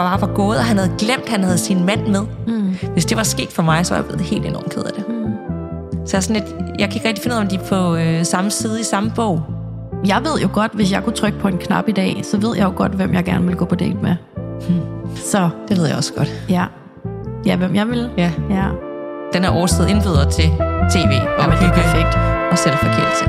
bare var gået, og han havde glemt, at han havde sin mand med. Hvis det var sket for mig, så var jeg blevet helt enormt ked af det. Så jeg kan ikke rigtig finde ud af, om de er på samme side i samme bog. Jeg ved jo godt, hvis jeg kunne trykke på en knap i dag, så ved jeg jo godt, hvem jeg gerne vil gå på date med. Så det ved jeg også godt. Ja, hvem jeg vil. Ja. Den her årstid indbyder til tv og hygge perfekt. Og selvforkælelse.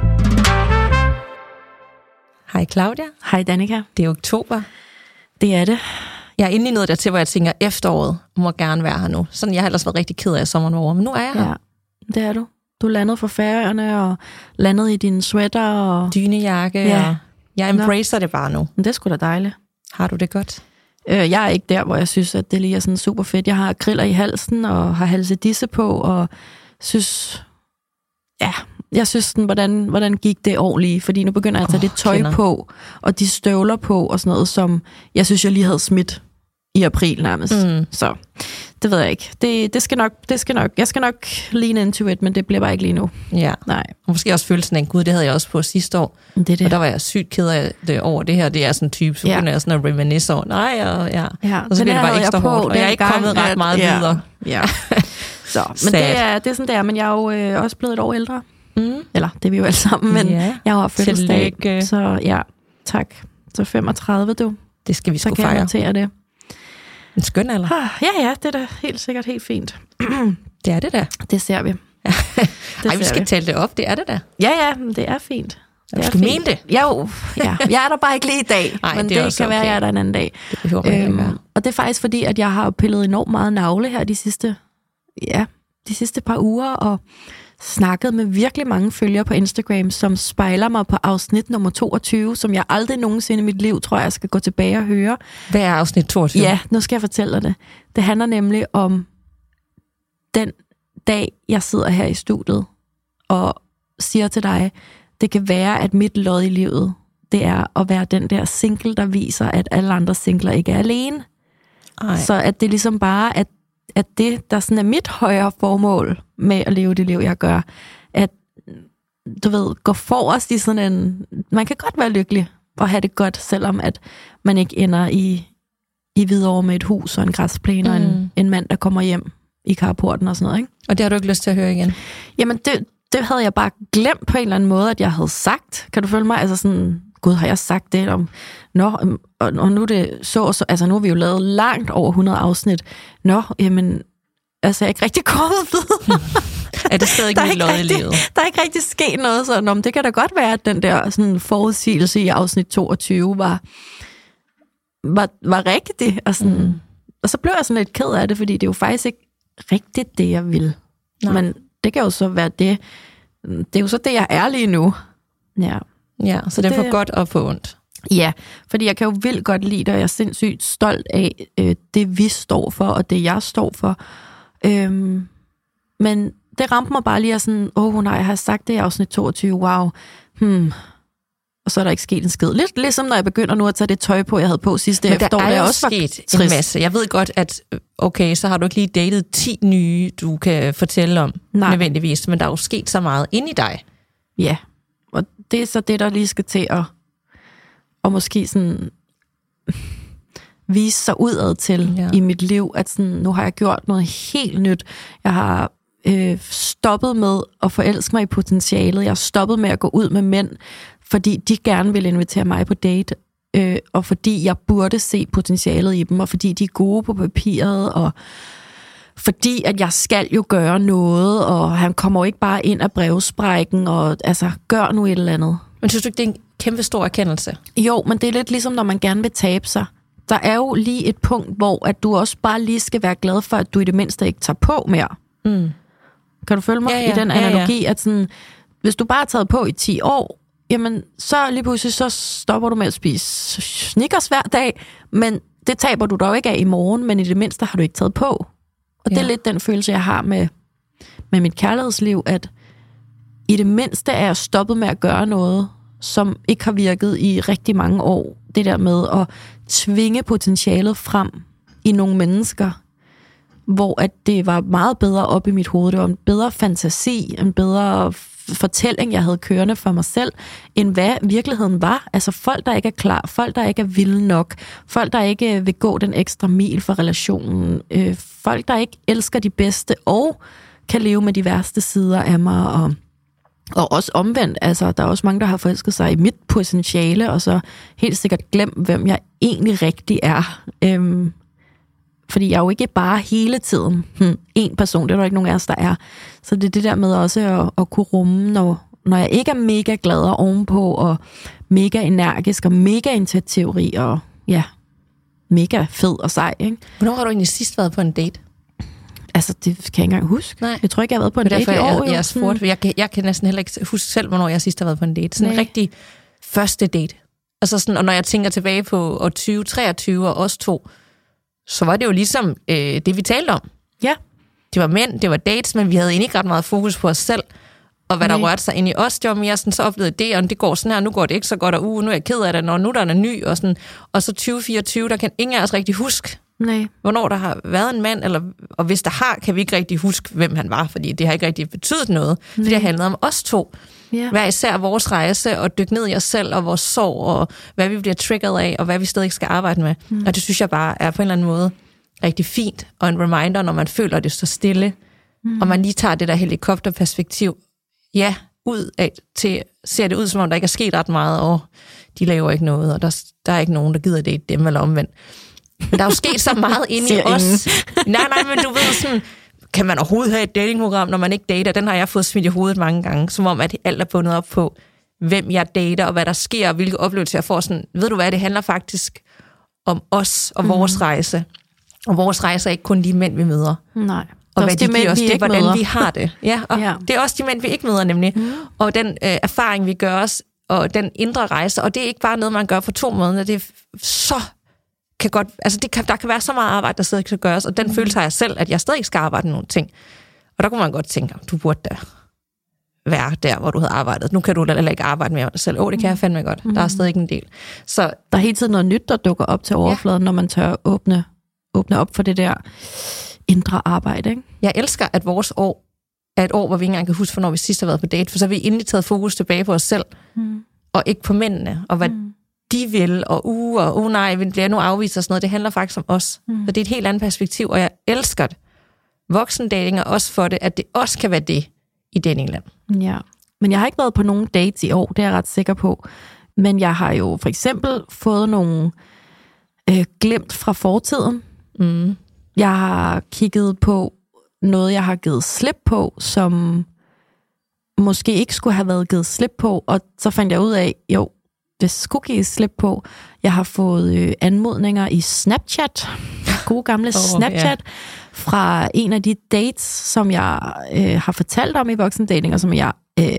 Hej Claudia. Hej Danika. Det er oktober. Det er det. Jeg er inde i noget der til, hvor jeg tænker, efteråret må gerne være her nu. Sådan, jeg har ellers været rigtig ked af sommeren over, men nu er jeg her. Ja, det er du. Du landede fra Færøerne og landede i din sweater og dynejakke. Ja. Og jeg embracer det bare nu. Men det er sgu da dejligt. Har du det godt? Jeg er ikke der, hvor jeg synes, at det lige er sådan super fedt. Jeg har kriller i halsen og har halsedisse på, og synes... Ja, jeg synes sådan, hvordan gik det ordentligt? Fordi nu begynder jeg at tage det tøj på, og de støvler på, og sådan noget, som jeg synes, jeg lige havde smidt i april nærmest. Så det ved jeg ikke. Det skal nok. Jeg skal nok lean into it, men det bliver bare ikke lige nu. Ja. Nej. Og måske også følelsen af, gud, det havde jeg også på sidste år. Det. Og der var jeg sygt ked af det over det her. Det er sådan en type, så begynder jeg sådan at reminisce over. Og så bliver det bare ekstra hårdt. Og jeg er ikke kommet ret meget videre. Ja. Så, men det er sådan der. Men jeg er jo også blevet et år ældre. Eller, det er vi jo alle sammen, men jeg har fødselsdag. Så ja, tak. Så 35, du. Det skal vi sgu fejre. Så kan jeg notere det. En skøn alder. Ja, det er da helt sikkert helt fint. Det er det da. Det ser vi. Vi skal tale det op, det er det da. Ja, det er fint. Du skal mene det. Jo, ja. Jeg er der bare ikke lige i dag, men det kan være, jeg er der en anden dag. Det behøver man ikke være. Og det er faktisk fordi, at jeg har pillet enormt meget navle her de sidste par uger, og snakket med virkelig mange følgere på Instagram, som spejler mig på afsnit nummer 22, som jeg aldrig nogensinde i mit liv, tror jeg skal gå tilbage og høre. Hvad er afsnit 22? Ja, nu skal jeg fortælle dig det. Det handler nemlig om den dag, jeg sidder her i studiet og siger til dig, det kan være, at mit lod i livet, det er at være den der single, der viser, at alle andre singler ikke er alene. Ej. Så at det ligesom bare, at det, der sådan er mit højere formål med at leve det liv, jeg gør, at, du ved, gå forrest i sådan en... Man kan godt være lykkelig og have det godt, selvom at man ikke ender i Hvidovre med et hus og en græsplæne og en mand, der kommer hjem i carporten og sådan noget, ikke? Og det har du ikke lyst til at høre igen? Jamen, det havde jeg bare glemt på en eller anden måde, at jeg havde sagt. Kan du følge mig? Altså sådan, gud, har jeg sagt det om... og nu er det så... Altså, nu har vi jo lavet langt over 100 afsnit. Jamen... Altså, jeg er ikke rigtig kommet videre. Er det stadig ikke mit lod i livet? Der er ikke rigtig sket noget sådan. Det kan da godt være, at den der sådan, forudsigelse i afsnit 22 var rigtig. Og, sådan, og så blev jeg sådan lidt ked af det, fordi det er jo faktisk ikke rigtigt det, jeg vil. Nej. Men det kan jo så være det. Det er jo så det, jeg er lige nu. Ja, så det er for godt og for ondt. Ja, fordi jeg kan jo vildt godt lide det, og jeg er sindssygt stolt af det, vi står for, og det, jeg står for. Men det ramte mig bare lige af sådan, nej, jeg har sagt det i afsnit 22, wow. Og så er der ikke sket en skid. Lidt ligesom når jeg begynder nu at tage det tøj på, jeg havde på sidste efterår. Men der er også sket en masse. Jeg ved godt, at okay, så har du ikke lige datet 10 nye, du kan fortælle om, nødvendigvis, men der er jo sket så meget inde i dig. Ja, og det er så det, der lige skal til at måske sådan vise sig udad til i mit liv, at sådan, nu har jeg gjort noget helt nyt. Jeg har stoppet med at forelske mig i potentialet. Jeg har stoppet med at gå ud med mænd, fordi de gerne vil invitere mig på date, og fordi jeg burde se potentialet i dem, og fordi de er gode på papiret, og fordi at jeg skal jo gøre noget, og han kommer jo ikke bare ind af brevsprækken, og altså, gør nu et eller andet. Men synes du ikke, det er en kæmpe stor erkendelse? Jo, men det er lidt ligesom, når man gerne vil tabe sig. Der er jo lige et punkt, hvor at du også bare lige skal være glad for, at du i det mindste ikke tager på mere. Kan du følge mig i den analogi, at sådan, hvis du bare har taget på i 10 år, jamen så lige pludselig så stopper du med at spise Snickers hver dag, men det taber du dog ikke af i morgen, men i det mindste har du ikke taget på. Og det er lidt den følelse, jeg har med mit kærlighedsliv, at i det mindste er jeg stoppet med at gøre noget, som ikke har virket i rigtig mange år. Det der med at tvinge potentialet frem i nogle mennesker, hvor at det var meget bedre op i mit hoved. Det var en bedre fantasi, en bedre fortælling, jeg havde kørende for mig selv, end hvad virkeligheden var. Altså folk, der ikke er klar, folk, der ikke er vilde nok, folk, der ikke vil gå den ekstra mil for relationen, folk, der ikke elsker de bedste og kan leve med de værste sider af mig, og også omvendt. Altså, der er også mange, der har forelsket sig i mit potentiale, og så helt sikkert glemt, hvem jeg egentlig rigtig er. Fordi jeg er jo ikke bare hele tiden en person, det er der ikke nogen af os, der er. Så det er det der med også at kunne rumme, når jeg ikke er mega glad og ovenpå, og mega energisk, og mega initiativrig, og ja, mega fed og sej, ikke? Hvornår har du egentlig sidst været på en date? Altså, det kan jeg ikke engang huske. Nej. Jeg tror ikke, jeg har været på en date i år. Jeg spurgte, jeg kan næsten heller ikke huske selv, hvornår jeg sidst har været på en date. Sådan en rigtig første date. Altså sådan, og når jeg tænker tilbage på år 2023 og os to, så var det jo ligesom det, vi talte om. Ja. Det var mænd, det var dates, men vi havde egentlig ikke ret meget fokus på os selv, og hvad der rørte sig ind i os. Det var mere sådan, så oplevede det, og det går sådan her, nu går det ikke så godt, og nu er jeg ked af det, når nu der er ny, og sådan. Og så 2024, der kan ingen af os rigtig huske, hvornår der har været en mand, og hvis der har, kan vi ikke rigtig huske, hvem han var, fordi det har ikke rigtig betydet noget, for det har handlet om os to. Yeah. Hver især vores rejse, og dykke ned i os selv, og vores sorg, og hvad vi bliver triggeret af, og hvad vi stadig skal arbejde med. Og det synes jeg bare er på en eller anden måde rigtig fint, og en reminder, når man føler, det står stille, og man lige tager det der helikopterperspektiv, ud af, til ser det ud, som om der ikke er sket ret meget, og de laver ikke noget, og der er ikke nogen, der gider date dem, eller omvendt. Men der er jo sket så meget inde i os. Nej, men du ved sådan, kan man overhovedet have et datingprogram, når man ikke dater? Den har jeg fået smidt i hovedet mange gange, som om, at alt er bundet op på, hvem jeg dater, og hvad der sker, og hvilke oplevelser jeg får. Sådan, ved du hvad, det handler faktisk om os og vores rejse. Og vores rejse er ikke kun de mænd, vi møder. Nej. Og hvad de giver os, det er, hvordan vi har det. Ja, og det er også de mænd, vi ikke møder nemlig. Og den erfaring, vi gør os, og den indre rejse, og det er ikke bare noget, man gør for 2 måneder, det er så kan godt, altså der kan være så meget arbejde, der stadig kan gøres, og den følelse har jeg selv, at jeg stadig skal arbejde med nogle ting. Og der kunne man godt tænke, du burde da være der, hvor du havde arbejdet. Nu kan du heller ikke arbejde med dig selv. Det kan jeg fandme godt. Der er stadig ikke en del. Så der er hele tiden noget nyt, der dukker op til overfladen, når man tør åbne op for det der indre arbejde, ikke? Jeg elsker, at vores år er et år, hvor vi ikke engang kan huske, hvornår vi sidst har været på date, for så har vi endelig taget fokus tilbage på os selv, og ikke på mændene, og hvad de vil, og nej, vi bliver nu afvist og sådan noget. Det handler faktisk om os. Så det er et helt andet perspektiv, og jeg elsker det. Voksendating er også for det, at det også kan være det i datingland. Ja, men jeg har ikke været på nogen dates i år, det er jeg ret sikker på. Men jeg har jo for eksempel fået nogle glemt fra fortiden. Jeg har kigget på noget, jeg har givet slip på, som måske ikke skulle have været givet slip på, og så fandt jeg ud af, det skulle gives slip på. Jeg har fået anmodninger i Snapchat, gode gamle Snapchat, fra en af de dates, som jeg har fortalt om i voksendating, og som jeg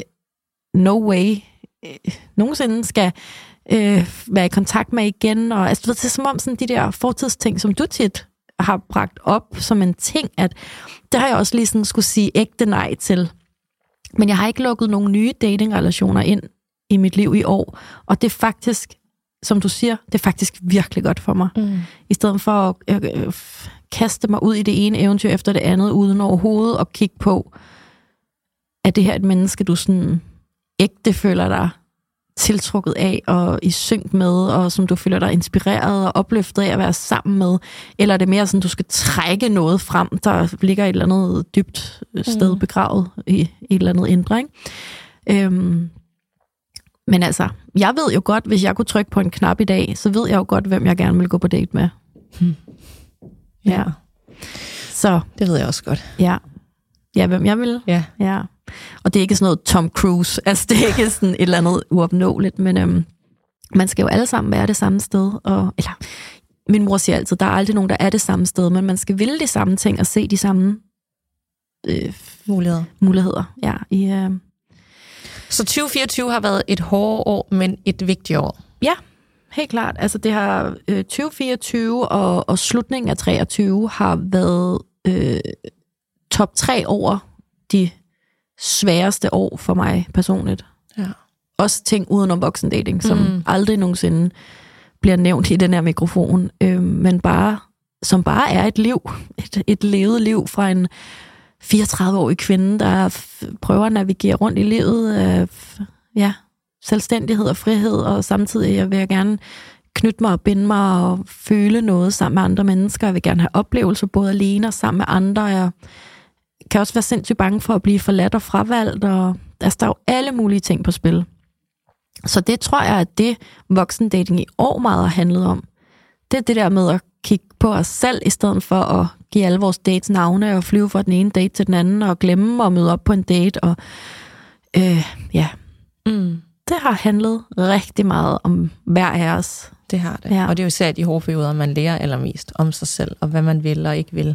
no way nogensinde skal være i kontakt med igen. Og altså, det er som om sådan de der fortidsting, som du tit har bragt op som en ting, at det har jeg også lige sådan skulle sige ægte nej til. Men jeg har ikke lukket nogle nye datingrelationer ind i mit liv i år, og det er faktisk, som du siger, det er faktisk virkelig godt for mig. I stedet for at kaste mig ud i det ene eventyr efter det andet, uden overhovedet at kigge på, at det her et menneske, du sådan ægte føler dig tiltrukket af, og i synk med, og som du føler dig inspireret og opløftet af at være sammen med, eller er det mere sådan, du skal trække noget frem, der ligger et eller andet dybt sted begravet i et eller andet indre, ikke? Men altså, jeg ved jo godt, hvis jeg kunne trykke på en knap i dag, så ved jeg jo godt, hvem jeg gerne vil gå på date med. Ja. Så det ved jeg også godt. Ja, hvem jeg vil. Ja. Og det er ikke sådan noget Tom Cruise. Altså, det er ikke sådan et eller andet uopnåeligt, men man skal jo alle sammen være det samme sted. Eller, min mor siger altid, der er aldrig nogen, der er det samme sted, men man skal ville de samme ting og se de samme muligheder. Ja, Så 2024 har været et hårdt år, men et vigtigt år. Ja, helt klart. Altså det har 2024 og slutningen af 2023 har været top 3 over de sværeste år for mig personligt. Ja. Også ting udenom voksendating, som aldrig nogensinde bliver nævnt i den her mikrofon, men som bare er et liv. Et levet liv fra en 34-årig kvinde, der prøver at navigere rundt i livet. Selvstændighed og frihed, og samtidig vil jeg gerne knytte mig og binde mig og føle noget sammen med andre mennesker. Jeg vil gerne have oplevelser både alene og sammen med andre. Jeg kan også være sindssygt bange for at blive forladt og fravalgt, og der er jo alle mulige ting på spil. Så det tror jeg, at det voksendating i år meget har handlet om. Det er det der med at kigge på os selv, i stedet for at give alle vores dates navne og flyve fra den ene date til den anden, og glemme at møde op på en date. Og det har handlet rigtig meget om hver af os. Det har det. Ja. Og det er jo især de hårde perioder, man lærer allermest om sig selv, og hvad man vil og ikke vil.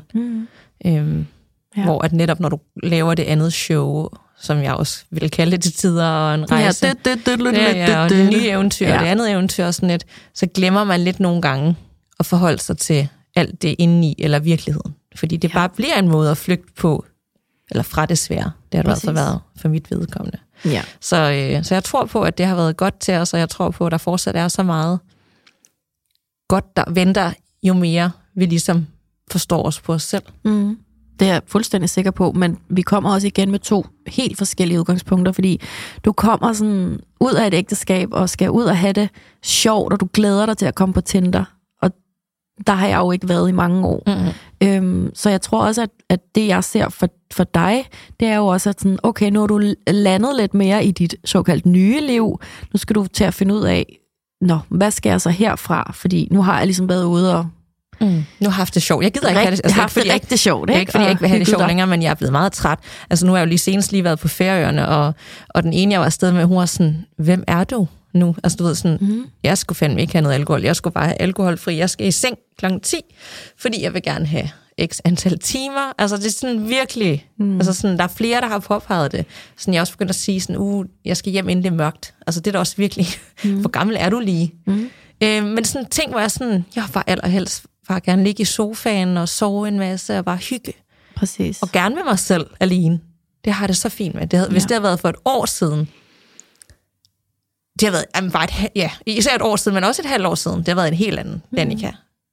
Hvor at netop når du laver det andet show, som jeg også vil kalde det til tider, og en rejse, og det nye eventyr, og det andet eventyr, sådan lidt, så glemmer man lidt nogle gange at forholde sig til alt det indeni, eller virkeligheden. Fordi det bare bliver en måde at flygte på, eller fra det svære. Det har det altså været for mit vedkommende. Ja. Så jeg tror på, at det har været godt til os, og jeg tror på, at der fortsat er så meget godt, der venter, jo mere vi ligesom forstår os på os selv. Mm. Det er jeg fuldstændig sikker på, men vi kommer også igen med 2 helt forskellige udgangspunkter, fordi du kommer sådan ud af et ægteskab og skal ud og have det sjovt, og du glæder dig til at komme på Tinder, og der har jeg jo ikke været i mange år. Så jeg tror også, at det jeg ser for dig, det er jo også at sådan, okay, nu har du landet lidt mere i dit såkaldt nye liv, nu skal du til at finde ud af, hvad skal jeg så herfra, fordi nu har jeg ligesom været ude og nu har jeg haft det sjovt. Jeg gider ikke have det. Jeg har haft det rigtig sjovt. Det er ikke, fordi jeg ikke vil have det sjovt længere, men jeg er blevet meget træt. Altså nu har jeg jo lige været på Færøerne, og den ene, jeg var afsted med, hun var sådan, hvem er du nu? Altså du ved sådan, jeg skulle fandme ikke have noget alkohol. Jeg skulle bare have alkoholfri. Jeg skal i seng kl. 10, fordi jeg vil gerne have x antal timer. Altså det er sådan virkelig, altså sådan, der er flere, der har påpeget det. Sådan jeg også begyndt at sige sådan, jeg skal hjem inden det er mørkt. Altså det er da også virkelig, hvor gammel er du lige? Men sådan ting, hvor jeg sådan, jeg var allerhelst bare gerne ligge i sofaen og sove en masse og bare hygge. Præcis. Og gerne med mig selv alene. Det har det så fint med. Hvis det havde været for et år siden, det har været bare især et år siden, men også et halvt år siden, det har været en helt anden Danica,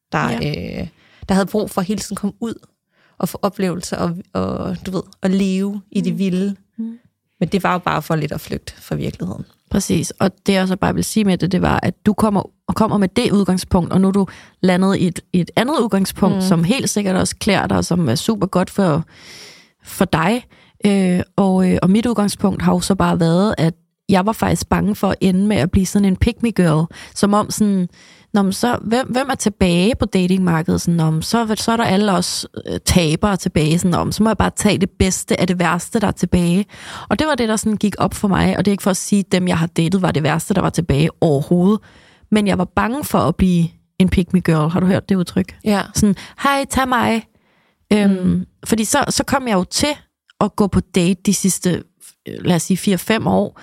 der havde brug for hele tiden at komme ud og få oplevelser og du ved, at leve i det vilde. Men det var jo bare for lidt at flygte fra virkeligheden. Præcis, og det jeg så bare vil sige med det var, at du kommer med det udgangspunkt, og nu er du landet i et andet udgangspunkt, som helt sikkert også klæder dig, som er super godt for dig. Og mit udgangspunkt har jo så bare været, at jeg var faktisk bange for at ende med at blive sådan en pick me girl, som om sådan, så hvem er tilbage på datingmarkedet? Sådan, så er der alle os tabere tilbage. Sådan, så må jeg bare tage det bedste af det værste, der er tilbage. Og det var det, der sådan gik op for mig. Og det er ikke for at sige, at dem, jeg har datet, var det værste, der var tilbage overhovedet. Men jeg var bange for at blive en pick me girl. Har du hørt det udtryk? Ja. Sådan, hej, tag mig. Fordi så kom jeg jo til at gå på date de sidste, lad os sige, 4-5 år.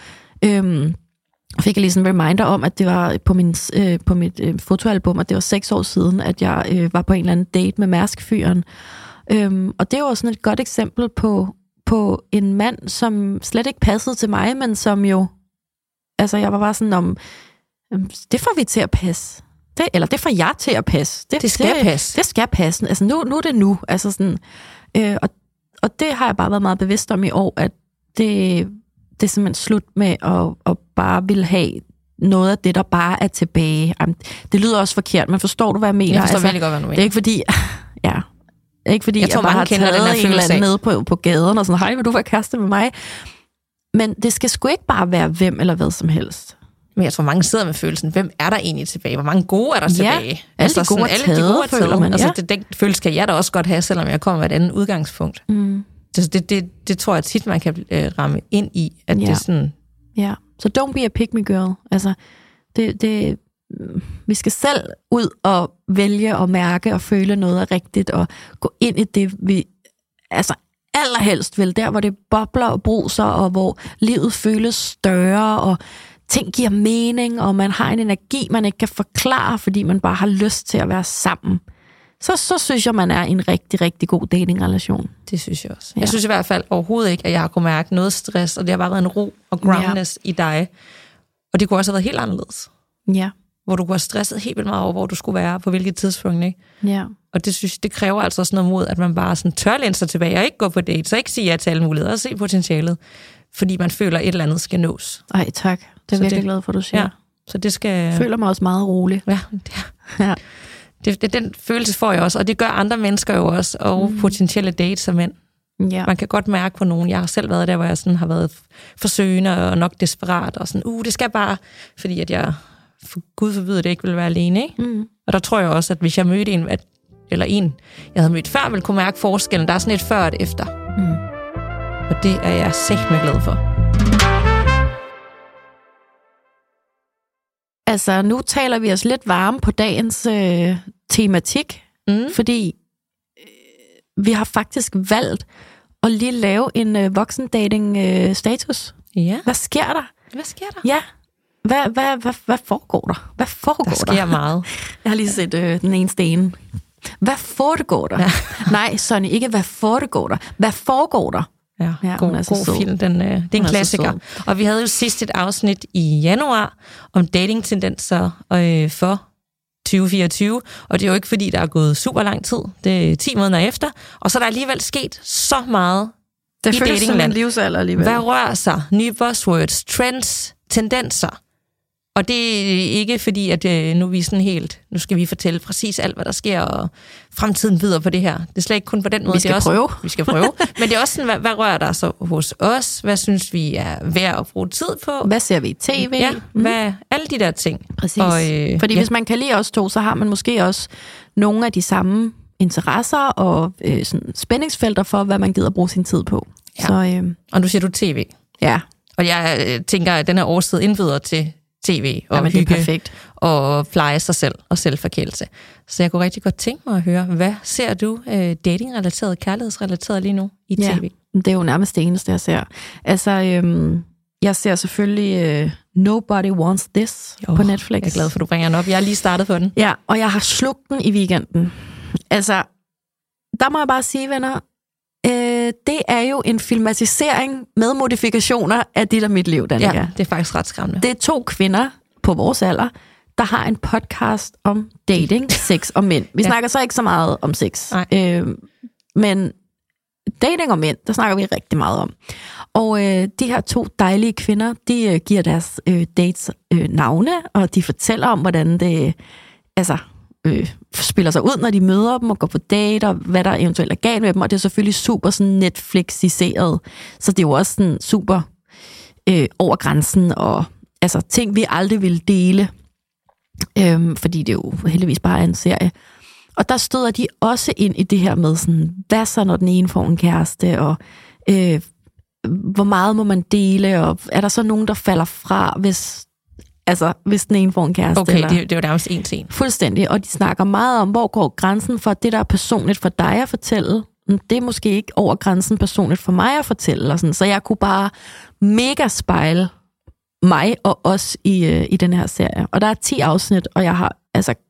Fik jeg lige sådan en reminder om, at det var på mit fotoalbum, at det var 6 år siden, at jeg var på en eller anden date med Mærsk-fyren. Og det var sådan et godt eksempel på en mand, som slet ikke passede til mig, men som jo, altså jeg var bare sådan det får vi til at passe. Det får jeg til at passe. Det skal passe. Det skal passe. Altså nu er det nu. Altså sådan, og det har jeg bare været meget bevidst om i år, at det er simpelthen slut med at bare ville have noget af det, der bare er tilbage. Det lyder også forkert, men forstår du, hvad jeg mener? Jeg forstår virkelig godt, hvad du mener. Det er ikke fordi, jeg bare har taget en eller anden nede på gaden og sådan, hej, vil du være kæreste med mig? Men det skal sgu ikke bare være hvem eller hvad som helst. Men jeg tror, mange sidder med følelsen, hvem er der egentlig tilbage? Hvor mange gode er der tilbage? Alle de gode er taget, føler man. Altså, den følelse kan jeg da også godt have, selvom jeg kommer med et andet udgangspunkt. Det tror jeg tit, man kan ramme ind i, at det er sådan... Ja, så don't be a pick me girl. Altså, vi skal selv ud og vælge og mærke og føle noget er rigtigt, og gå ind i det, vi altså allerhelst vil, der hvor det bobler og bruser, og hvor livet føles større, og ting giver mening, og man har en energi, man ikke kan forklare, fordi man bare har lyst til at være sammen. Så synes jeg, man er i en rigtig, rigtig god datingrelation. Det synes jeg også. Ja. Jeg synes i hvert fald overhovedet ikke, at jeg har kunnet mærke noget stress, og det har bare været en ro og groundness i dig. Og det kunne også have været helt anderledes. Ja. hvor du var stresset helt vildt meget over, hvor du skulle være, på hvilket tidspunkt, ikke? Ja. Og det synes det kræver altså også noget mod, at man bare sådan tør læne sig tilbage og ikke gå på date, så ikke sige ja til alle muligheder og se potentialet, fordi man føler, at et eller andet skal nås. Ej, tak. Det er virkelig glad for, du siger. Ja, så det skal... Jeg føler mig også meget rolig. Ja, ja. Den følelse får jeg også, og det gør andre mennesker jo også, og potentielle dates og mænd. Ja. Man kan godt mærke på nogen. Jeg har selv været der, hvor jeg sådan har været forsøgende og nok desperat, og sådan, det skal bare, fordi at jeg, for Gud forbyder det, ikke vil være alene, ikke? Og der tror jeg også, at hvis jeg mødte en, jeg havde mødt før, ville kunne mærke forskellen. Der er sådan et før og et efter. Og det er jeg sæt glad for. Altså, nu taler vi os lidt varme på dagens tematik, fordi vi har faktisk valgt at lige lave en voksendating-status. Ja. Hvad sker der? Hvad sker der? Ja. Hvad foregår der? Hvad foregår der? Der sker meget. Jeg har lige set den eneste ene. Hvad foregår der? Ja. Nej, Sonny, ikke hvad foregår der. Hvad foregår der? Ja, god film. Det er en klassiker. Og vi havde jo sidst et afsnit i januar om datingtendenser for 2024, og det er jo ikke fordi, der er gået super lang tid. Det er 10 måneder efter, og så er der alligevel sket så meget det i datingland. Det føles som en livsalder alligevel. Hvad rører sig? Nye buzzwords, trends, tendenser. Og det er ikke fordi, at nu skal vi fortælle præcis alt, hvad der sker, og fremtiden videre på det her. Det er slet ikke kun på den måde. Vi skal prøve. Men det er også sådan, hvad rører der så hos os? Hvad synes vi er værd at bruge tid på? Hvad ser vi i tv? Ja, alle de der ting. Præcis. Fordi hvis man kan lide os to, så har man måske også nogle af de samme interesser og sådan spændingsfelter for, hvad man gider bruge sin tid på. Ja. Så, og nu siger du tv. Ja. Og jeg tænker, at den her årstid indbyder til tv og hygge perfekt. Og pleje sig selv og selvforkælelse. Så jeg kunne rigtig godt tænke mig at høre, hvad ser du datingrelateret, kærlighedsrelateret lige nu i tv? Ja, det er jo nærmest det eneste, jeg ser. Altså, jeg ser selvfølgelig Nobody Wants This på Netflix. Jeg er glad for, at du bringer den op. Jeg er lige startet på den. Ja, og jeg har slugt den i weekenden. Altså, der må jeg bare sige, venner, det er jo en filmatisering med modifikationer af dit og mit liv, Danika. Ja, det er faktisk ret skræmmende. Det er 2 kvinder på vores alder, der har en podcast om dating, sex og mænd. Vi snakker så ikke så meget om sex. Men dating og mænd, der snakker vi rigtig meget om. Og de her 2 dejlige kvinder, de giver deres dates navne, og de fortæller om, hvordan det spiller sig ud, når de møder dem og går på date, og hvad der eventuelt er galt med dem, og det er selvfølgelig super sådan Netflixiseret, så det er jo også sådan super over grænsen, og altså ting, vi aldrig vil dele, fordi det jo heldigvis bare er en serie. Og der støder de også ind i det her med sådan, hvad så når den ene får en kæreste, og hvor meget må man dele, og er der så nogen, der falder fra, hvis den ene får en kæreste. Okay, det er jo nærmest en til en. Fuldstændig, og de snakker meget om, hvor går grænsen for det, der er personligt for dig at fortælle. Det er måske ikke over grænsen personligt for mig at fortælle. Og sådan. Så jeg kunne bare mega spejle mig og os i den her serie. Og der er 10 afsnit, og jeg har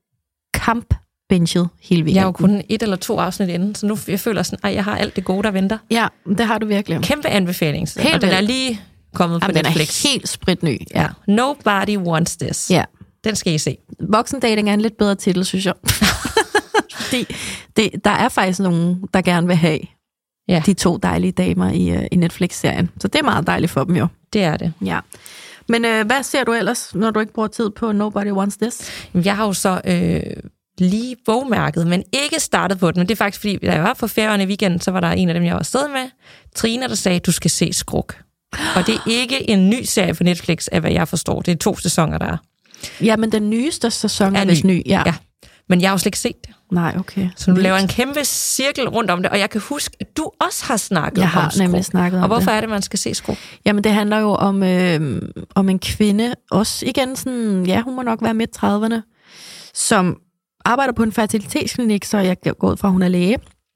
kampbenchet hele weekenden. Jeg har jo kun 1 eller 2 afsnit inden, så nu jeg føler sådan, jeg har alt det gode, der venter. Ja, det har du virkelig. Kæmpe anbefaling. Og den er lige kommet på Netflix. Den er helt spritny. Ja. Nobody Wants This. Ja. Den skal I se. Voksendating er en lidt bedre titel, synes jeg. Fordi der er faktisk nogen, der gerne vil have de 2 dejlige damer i Netflix-serien. Så det er meget dejligt for dem jo. Det er det. Ja. Men hvad ser du ellers, når du ikke bruger tid på Nobody Wants This? Jeg har jo så lige bogmærket, men ikke startet på den. Men det er faktisk fordi, da jeg var på Færøerne i weekenden, så var der en af dem, jeg var afsted med, Trine, der sagde, du skal se Skruk. Og det er ikke en ny serie på Netflix, af hvad jeg forstår. Det er 2 sæsoner, der er. Ja, men den nyeste sæson er vist ny. Ja. Men jeg har jo slet ikke set det. Nej, okay. Så du laver en kæmpe cirkel rundt om det, og jeg kan huske, at du også har snakket om Skruk. Jeg har nemlig snakket om det. Og hvorfor er det, man skal se Skruk? Jamen, det handler jo om en kvinde, også igen sådan, hun må nok være midt 30'erne, som arbejder på en fertilitetsklinik, så jeg går ud fra, hun er læge.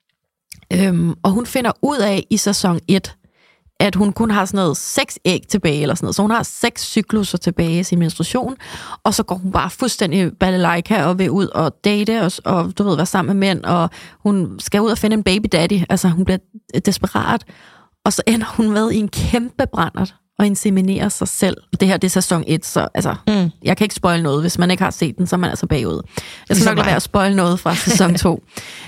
Og hun finder ud af i sæson 1, at hun kun har sådan noget 6 æg tilbage, eller sådan noget. Så hun har 6 cykluser tilbage i sin menstruation, og så går hun bare fuldstændig balalaika og vil ud og date, og du ved, være sammen med mænd, og hun skal ud og finde en baby daddy, altså hun bliver desperat, og så ender hun med i en kæmpe brændert, og inseminere sig selv. Det her, det er sæson 1, så altså, jeg kan ikke spoile noget. Hvis man ikke har set den, så er man altså bagud. Jeg skal nok lade være at spoile noget fra sæson 2.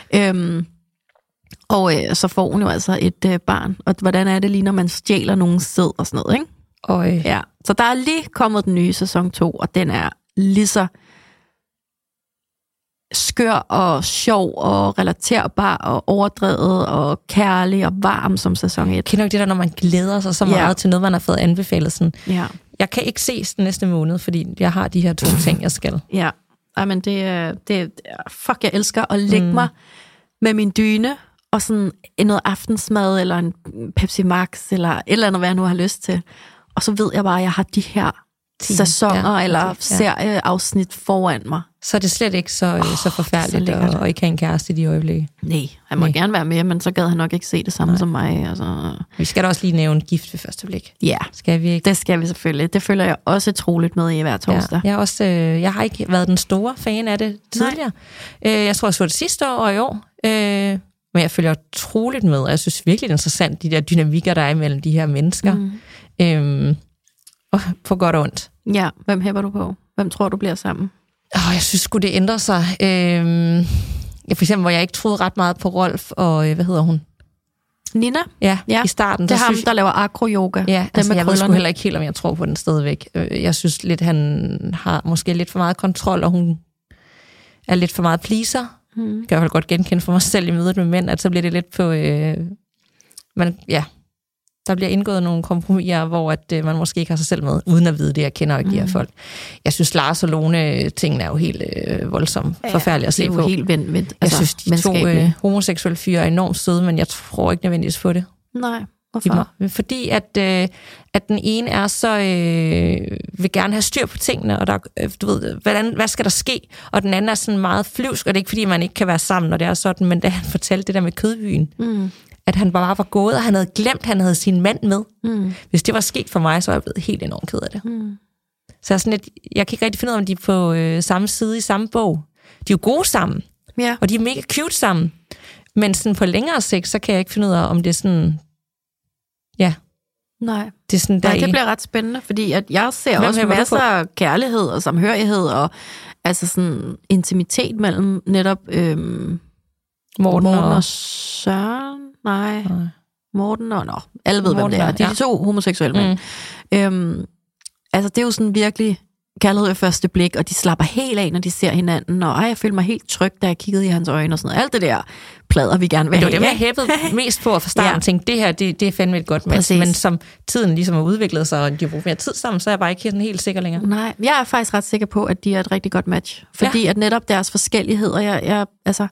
Og så får hun jo altså et barn. Og hvordan er det lige, når man stjæler nogen sæd og sådan noget, ikke? Ja. Så der er lige kommet den nye sæson 2, og den er lige så skør og sjov og relaterbar og overdrevet og kærlig og varm som sæson 1. Kender du det der, når man glæder sig så meget til noget, man har fået anbefalet? Sådan. Ja. Jeg kan ikke ses den næste måned, fordi jeg har de her 2 ting, jeg skal. Ja, men det fuck, jeg elsker at lægge mig med min dyne og sådan noget aftensmad eller en Pepsi Max eller et eller andet, hvad jeg nu har lyst til. Og så ved jeg bare, at jeg har de her sæsoner eller serieafsnit foran mig. Så er det slet ikke så forfærdeligt at ikke have en kæreste i de øjeblikke. Nej, han må gerne være med, men så gad han nok ikke se det samme som mig. Altså. Vi skal da også lige nævne Gift ved første blik. Ja, skal vi ikke? Det skal vi selvfølgelig. Det følger jeg også troligt med i hver torsdag. Ja, jeg har ikke været den store fan af det tidligere. Jeg tror, jeg så det sidste år og i år. Men jeg følger troligt med, og jeg synes virkelig, det er interessant, de der dynamikker, der er imellem de her mennesker. Og på godt og ondt. Ja, hvem hæpper du på? Hvem tror du bliver sammen? Jeg synes sgu, det ændrer sig. For eksempel, hvor jeg ikke troede ret meget på Rolf, og hvad hedder hun? Nina? Ja, i starten. Det er ham, der laver acro-yoga. Ja, altså, jeg ved sgu heller ikke helt, om jeg tror på den stadigvæk. Jeg synes lidt, han har måske lidt for meget kontrol, og hun er lidt for meget pleaser. Jeg kan jo godt genkende for mig selv i mødet med mænd, at så bliver det lidt på... der bliver indgået nogle kompromiser, hvor at, man måske ikke har sig selv med, uden at vide det. Jeg kender jo ikke de her folk. Jeg synes, Lars og Lone-tingene er jo helt voldsomt forfærdeligt at se på. Det er jo helt vendt. Jeg synes, de 2 homoseksuelle fyre er enormt søde, men jeg tror ikke nødvendigvis på det. Nej, hvorfor? Fordi at den ene er så vil gerne have styr på tingene, og der, du ved, hvad skal der ske? Og den anden er sådan meget flyvsk, og det er ikke fordi, man ikke kan være sammen, når det er sådan, men da han fortalte det der med kødbyen, at han bare var gået, og han havde glemt, at han havde sin mand med. Hvis det var sket for mig, så var jeg blevet helt enormt ked af det. Så jeg kan ikke rigtig finde ud af, om de er på samme side i samme bog. De er jo gode sammen, og de er mega cute sammen. Men sådan på længere sigt, så kan jeg ikke finde ud af, om det er sådan... Ja. Nej. Det er sådan det bliver ret spændende, fordi at jeg ser også masser af kærlighed og samhørighed, og altså sådan intimitet mellem netop... Morten og Søren? Nej. Morten og... alle ved, hvem det er. De er 2 homoseksuelle mænd. Altså, det er jo sådan virkelig kærlighed ved første blik, og de slapper helt af, når de ser hinanden, og jeg følte mig helt tryg, da jeg kiggede i hans øjne, og sådan noget. Alt det der plader, vi gerne vil have. Det var det, jeg hæppede mest på fra starten, tænkte, det her, det er fandme et godt match. Men som tiden ligesom har udviklet sig, og de har brugt mere tid sammen, så er jeg bare ikke helt sikker længere. Nej, jeg er faktisk ret sikker på, at de er et rigtig godt match. Fordi at netop deres forskelligheder,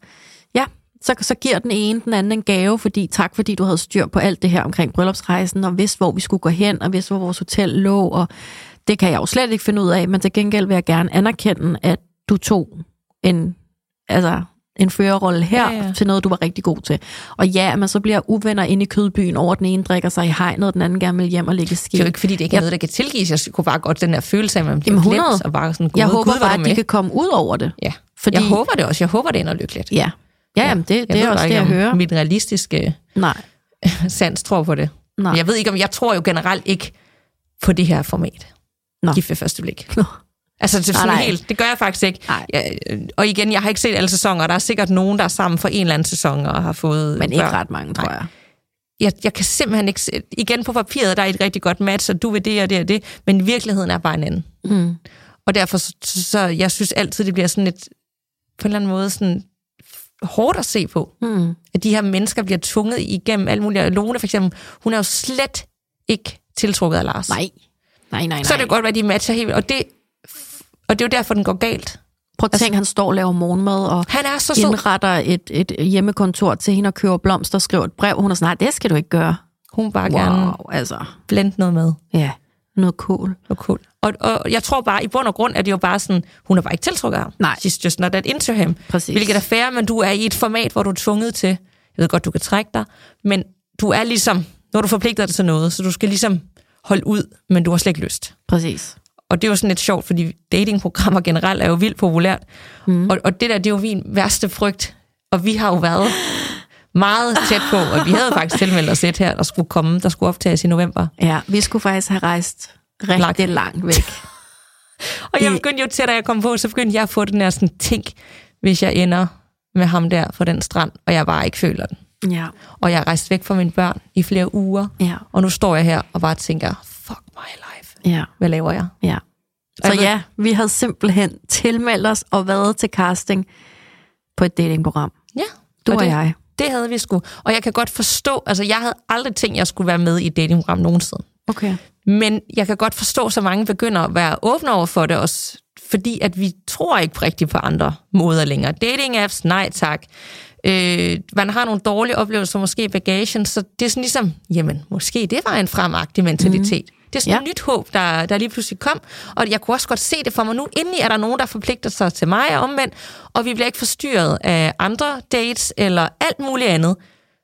så giver den ene den anden en gave, fordi du havde styr på alt det her omkring bryllupsrejsen, og vidste, hvor vi skulle gå hen, og vidste, hvor vores hotel lå, og det kan jeg jo slet ikke finde ud af, men til gengæld vil jeg gerne anerkende, at du tog en førerrolle her til noget, du var rigtig god til. Og man så bliver uvenner inde i kødbyen over, den ene drikker sig i hegnet, og den anden gerne vil hjem og ligge skidt. Det er jo ikke, fordi det ikke er noget, der kan tilgives. Jeg kunne bare godt den der følelse af, at man bliver glemt, og bare sådan, jeg håber bare, at de kan komme ud over det. Ja. Fordi... Jeg håber det også. Jeg håber, det ender lykkeligt. Ja. Jamen, det er også det, jeg hører. Mit realistiske sans tror på det. Nej. Jeg ved ikke, om jeg tror jo generelt ikke på det her format. Gift ved første blik. Altså, det er sådan helt, det gør jeg faktisk ikke. Og igen, jeg har ikke set alle sæsoner, der er sikkert nogen, der er sammen for en eller anden sæson og har fået... Men ikke ret mange, tror jeg. Jeg kan simpelthen ikke... Igen på papiret, der er et rigtig godt match, og du vil det og det og det, men virkeligheden er bare en anden. Og derfor, så jeg synes altid, det bliver sådan lidt... På en eller anden måde sådan... hårdt at se på, at de her mennesker bliver tvunget igennem alt muligt. Lone for eksempel, hun er jo slet ikke tiltrukket af Lars. Nej. Så er det godt, at de matcher helt, og det er jo derfor, den går galt. Prøv at tænke, han står og laver morgenmad, og han er så indretter et hjemmekontor til hende og køber blomster og skriver et brev. Hun er sådan, nej, det skal du ikke gøre. Hun bare gerne blende noget med. Ja, noget cool. Og jeg tror bare, i bund og grund er det jo bare sådan, hun er bare ikke tiltrukket af ham. Nej. She's just not that into him. Præcis. Hvilket er fair, men du er i et format, hvor du er tvunget til, jeg ved godt, du kan trække dig, men du er ligesom, når du forpligter dig til noget, så du skal ligesom holde ud, men du har slet ikke lyst. Præcis. Og det er jo sådan lidt sjovt, fordi datingprogrammer generelt er jo vildt populært. Og det der, det er jo min værste frygt. Og vi har jo været meget tæt på, og vi havde faktisk tilmeldt os et her, der skulle optages i november. Ja, vi skulle faktisk have rejst rigtig langt væk. Og jeg begyndte jo til, da jeg kom på, så begyndte jeg at få den der sådan tænk, hvis jeg ender med ham der på den strand, og jeg bare ikke føler den. Ja. Og jeg rejste væk fra mine børn i flere uger, og nu står jeg her og bare tænker, fuck my life. Ja. Hvad laver jeg? Ja. Så ja, vi havde simpelthen tilmeldt os og været til casting på et datingprogram. Ja. Du og jeg. Det havde vi sgu. Og jeg kan godt forstå, altså jeg havde aldrig tænkt, at jeg skulle være med i et datingprogram nogensinde. Okay. Men jeg kan godt forstå, så mange begynder at være åbne over for det også, fordi at vi tror ikke rigtigt på andre måder længere. Dating-apps, nej tak. Man har nogle dårlige oplevelser, måske i bagagen, så det er sådan ligesom, jamen, måske det var en fremagtig mentalitet. Det er sådan et nyt håb, der lige pludselig kom, og jeg kunne også godt se det for mig nu. Endelig er der nogen, der forpligter sig til mig og omvendt, og vi bliver ikke forstyrret af andre dates eller alt muligt andet.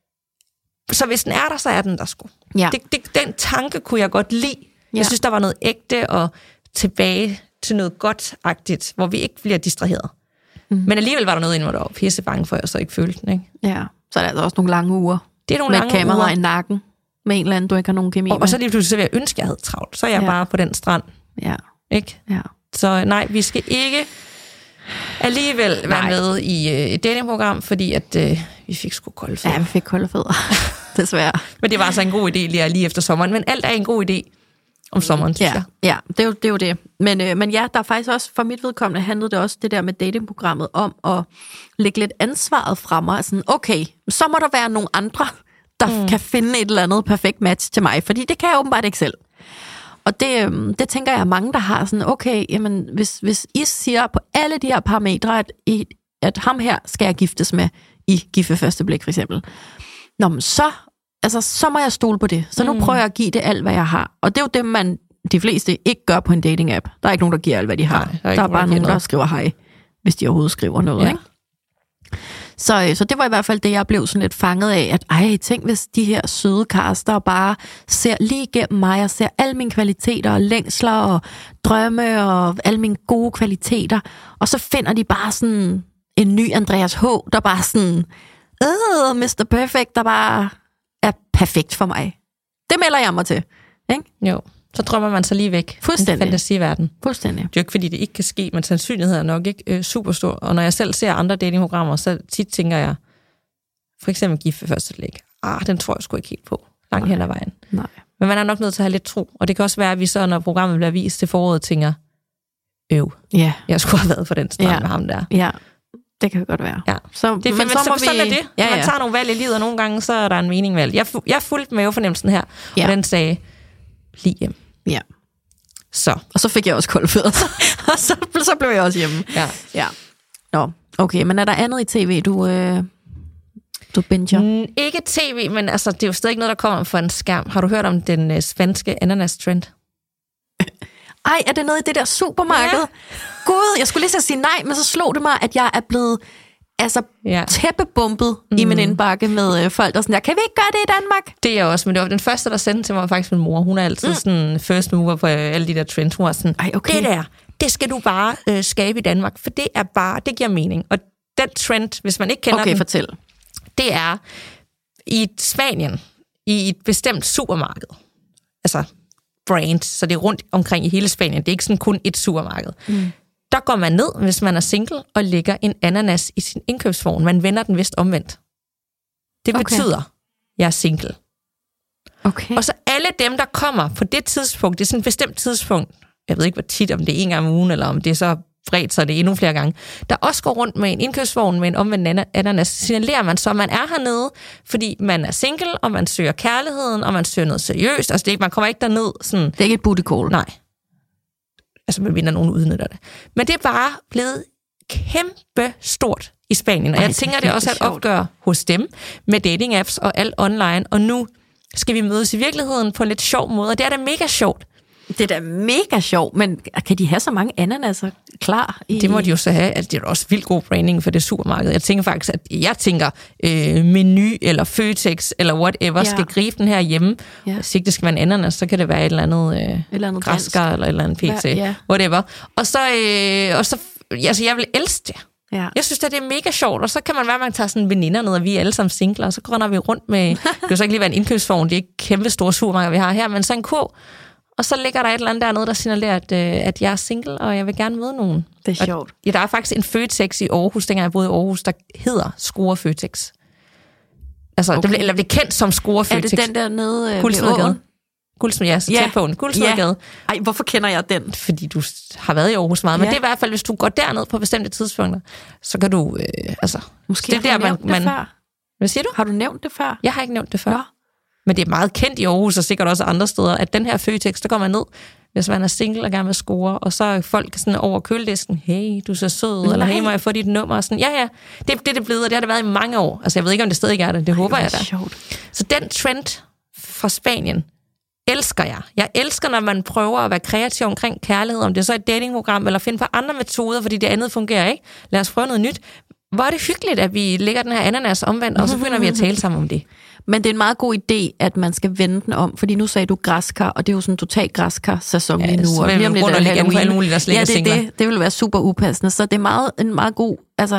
Så hvis den er der, så er den der sgu. Ja. Den tanke kunne jeg godt lide. Ja. Jeg synes, der var noget ægte og tilbage til noget godt-agtigt, hvor vi ikke bliver distraheret. Men alligevel var der noget inde, hvor der var pisse bange for, at jeg så ikke følte den. Ikke? Ja, så er der altså også nogle lange uger. Det er nogle lange uger. Med kamera i nakken, med en eller anden, du ikke har nogen kemi med. Og så lige pludselig så vil jeg ønske, at jeg havde travlt. Så er jeg bare på den strand. Ja. Ikke? Ja. Så nej, vi skal ikke alligevel være med i et datingprogram, fordi at vi fik sgu kolde fødder. Ja, vi fik kolde fødder. Desværre. Men det var altså en god idé lige efter sommeren. Men alt er en god idé om sommeren, synes jeg. Ja, det er jo det. Men ja, der er faktisk også, for mit vedkommende, handlede det også det der med datingprogrammet om at lægge lidt ansvaret fra mig. Sådan, okay, så må der være nogle andre, der kan finde et eller andet perfekt match til mig, fordi det kan jeg åbenbart ikke selv. Og det tænker jeg mange, der har sådan, okay, jamen, hvis I siger på alle de her parametre, at ham her skal jeg giftes med i Gift ved første blik, for eksempel. Nå, men så må jeg stole på det. Så nu prøver jeg at give det alt, hvad jeg har. Og det er jo det, de fleste ikke gør på en dating-app. Der er ikke nogen, der giver alt, hvad de har. Nej, der er bare nogen, der skriver hej, hvis de overhovedet skriver noget. Ja. Ikke? Så det var i hvert fald det, jeg blev sådan lidt fanget af, at tænk, hvis de her søde kaster bare ser lige igennem mig, og ser alle mine kvaliteter og længsler og drømme og alle mine gode kvaliteter, og så finder de bare sådan en ny Andreas H., der bare sådan, Mr. Perfect, der bare er perfekt for mig. Det melder jeg mig til. Ikke? Jo, så drømmer man sig lige væk. Fuldstændig. Fantasiverden. Fuldstændig. Det er jo ikke, fordi det ikke kan ske, men sandsynligheden er nok ikke super stor. Og når jeg selv ser andre datingprogrammer, så tit tænker jeg, for eksempel Gift ved første blik. Den tror jeg sgu ikke helt på. Langt hen ad vejen. Nej. Men man er nok nødt til at have lidt tro. Og det kan også være, at vi så, når programmet bliver vist til foråret, tænker, jeg skulle have været på den strand med ham der. Ja. Det kan godt være. Ja. Så, men så sådan er det. Ja. Man tager nogle valg i livet, og nogle gange så er der en mening valg. Jeg fulgte mavefornemmelsen her, og den sagde, lige hjem. Ja. Så. Og så fik jeg også kolde fødder. Og så blev jeg også hjemme. Ja. Nå, okay, men er der andet i tv, du binger? Ikke tv, men altså, det er jo stadig noget, der kommer fra en skærm. Har du hørt om den spanske ananas-trend? Er det noget i det der supermarked? Ja. Gud, jeg skulle lige så sige nej, men så slog det mig, at jeg er blevet tæppebumpet i min indbakke med folk, der sådan der, kan vi ikke gøre det i Danmark? Det er jeg også, men det var den første, der sendte til mig, faktisk min mor. Hun er altid sådan first mover på alle de der trends. Hun var sådan, det skal du bare skabe i Danmark, for det giver mening. Og den trend, hvis man ikke kender den, fortæl. Det er i Spanien, i et bestemt supermarked. Altså brand, så det er rundt omkring i hele Spanien. Det er ikke sådan kun et supermarked. Der går man ned, hvis man er single, og lægger en ananas i sin indkøbsvogn. Man vender den vist omvendt. Det betyder, jeg er single. Okay. Og så alle dem, der kommer på det tidspunkt, det er sådan et bestemt tidspunkt, jeg ved ikke, hvor tit, om det er en gang om ugen, eller om det er så bredt, så det er endnu flere gange, der også går rundt med en indkøbsvogn med en omvendt ananas, signalerer man så, man er hernede, fordi man er single, og man søger kærligheden, og man søger noget seriøst. Altså, man kommer ikke derned sådan... Det er ikke et booty call. Nej. Altså, man vinder nogen udnytter det. Men det er bare blevet kæmpe stort i Spanien, og jeg tænker, det også er et opgør hos dem med dating-apps og alt online, og nu skal vi mødes i virkeligheden på en lidt sjov måde, og det er da mega sjovt. Det er da mega sjovt, men kan de have så mange ananaser klar? Det må de jo så have. Altså, det er også vildt god branding for det supermarked. Jeg tænker faktisk, Menu eller Føtex eller whatever skal gribe den her hjemme. Ja. Hvis ikke det skal være en ananas, så kan det være et eller andet græskar eller et eller andet PC. Ja. Whatever. Og så jeg vil elske det. Ja. Jeg synes, det er mega sjovt, og så kan man være, at man tager sådan veninder ned, og vi er alle sammen singler, og så render vi rundt med, det kan så ikke lige være en indkøbsvogn, det er ikke kæmpe store supermarkeder, vi har her, men så en kurv, og så ligger der et eller andet dernede, der signalerer, at jeg er single, og jeg vil gerne møde nogen. Det er sjovt. Ja, der er faktisk en Føtex i Aarhus, dengang jeg boede i Aarhus, der hedder Score Føtex. Altså, okay. Det blev kendt som Score Føtex. Er det den der nede Guldsmedegade? Ja, så tæt på den. Guldsmedegade. Ej, hvorfor kender jeg den? Fordi du har været i Aarhus meget. Men det er i hvert fald, hvis du går derned på bestemte tidspunkter, så kan du... Måske det har du nævnt det før. Hvad siger du? Har du nævnt det før? Jeg har ikke nævnt det før. Ja. Men det er meget kendt i Aarhus, og sikkert også andre steder, at den her Føtex, der går man ned, hvis man er single og gerne vil score, og så er folk sådan over køledisken, hey, du er så sød, eller hey, må jeg få dit nummer? Og sådan, ja, det er blevet, og det har det været i mange år. Altså, jeg ved ikke, om det stadig er det. Det håber jeg da. Sjovt. Så den trend fra Spanien elsker jeg. Jeg elsker, når man prøver at være kreativ omkring kærlighed, om det er så et datingprogram, eller finde på andre metoder, fordi det andet fungerer ikke. Lad os prøve noget nyt. Hvor er det hyggeligt, at vi lægger den her ananas omvendt, og så begynder vi at tale sammen om det. Men det er en meget god idé, at man skal vende den om, fordi nu sagde du græskar, og det er jo sådan en total græskar-sæson lige nu. Så vil vi rundt og lægge på alle mulige, der slikker singler. Det vil være super upassende. Så det er en meget god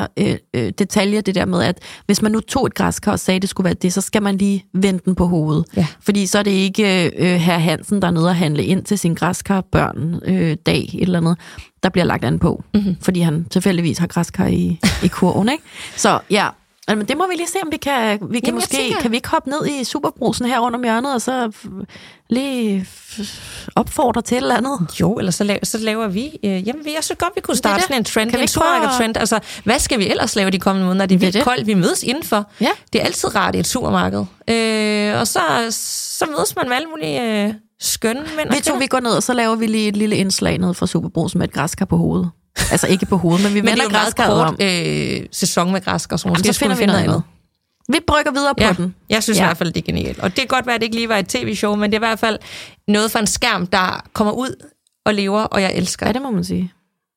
detalje, det der med, at hvis man nu tog et græskar og sagde, at det skulle være det, så skal man lige vende den på hovedet. Ja. Fordi så er det ikke herr Hansen, der er nede og handle ind til sin græskar-børn dag, et eller andet, der bliver lagt an på. Mm-hmm. Fordi han tilfældigvis har græskar i kurven, ikke? Så ja... Men det må vi lige se, om kan vi ikke hoppe ned i Superbrusen her under hjørnet, og så lige opfordre til et eller andet? Jo, eller så laver vi... jeg synes godt, vi kunne starte sådan en trend, en supermarked-trend. Altså, hvad skal vi ellers lave de kommende måneder? Det er vildt koldt, vi mødes indenfor. Ja. Det er altid rart i et supermarked. Og så mødes man med alle mulige skønne mænd. Vi går ned, og så laver vi lige et lille indslag ned fra Superbrusen med et græskar på hovedet. Altså ikke på hovedet, men vi vender græskar om. Sæson med græskar, så måske finder vi noget andet. Vi brygger videre på den. Jeg synes i hvert fald, det er genialt. Og det kan godt være, at det ikke lige var et tv-show, men det er i hvert fald noget for en skærm, der kommer ud og lever, og jeg elsker. Ja, det må man sige.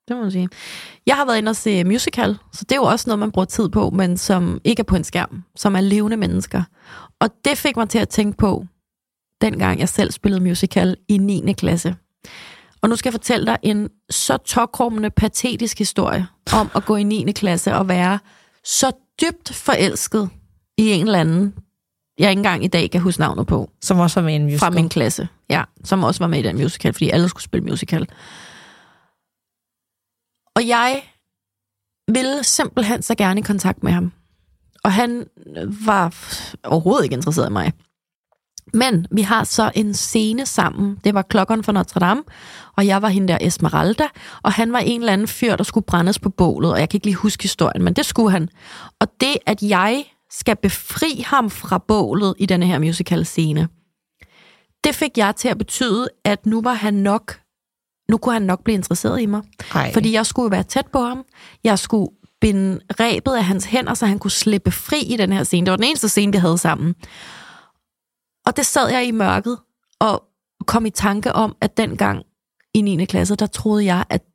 Jeg har været inde og se musical, så det er jo også noget, man bruger tid på, men som ikke er på en skærm, som er levende mennesker. Og det fik mig til at tænke på, dengang jeg selv spillede musical i 9. klasse. Og nu skal jeg fortælle dig en så tåkrummende, patetisk historie om at gå i 9. klasse og være så dybt forelsket i en eller anden, jeg ikke engang i dag kan huske navnet på. Som også var med i en musical. Fra min klasse, ja. Som også var med i den musical, fordi alle skulle spille musical. Og jeg ville simpelthen så gerne i kontakt med ham. Og han var overhovedet ikke interesseret i mig. Men vi har så en scene sammen. Det var Klokkeren fra Notre Dame, og jeg var hende der Esmeralda, og han var en eller anden fyr, der skulle brændes på bålet, og jeg kan ikke lige huske historien, men det skulle han. Og det, at jeg skal befri ham fra bålet i denne her musical scene, det fik jeg til at betyde, at nu kunne han nok blive interesseret i mig. Ej. Fordi jeg skulle være tæt på ham. Jeg skulle binde rebet af hans hænder, så han kunne slippe fri i den her scene. Det var den eneste scene, vi havde sammen. Og det sad jeg i mørket og kom i tanke om, at dengang i 9. klasse, der troede jeg, at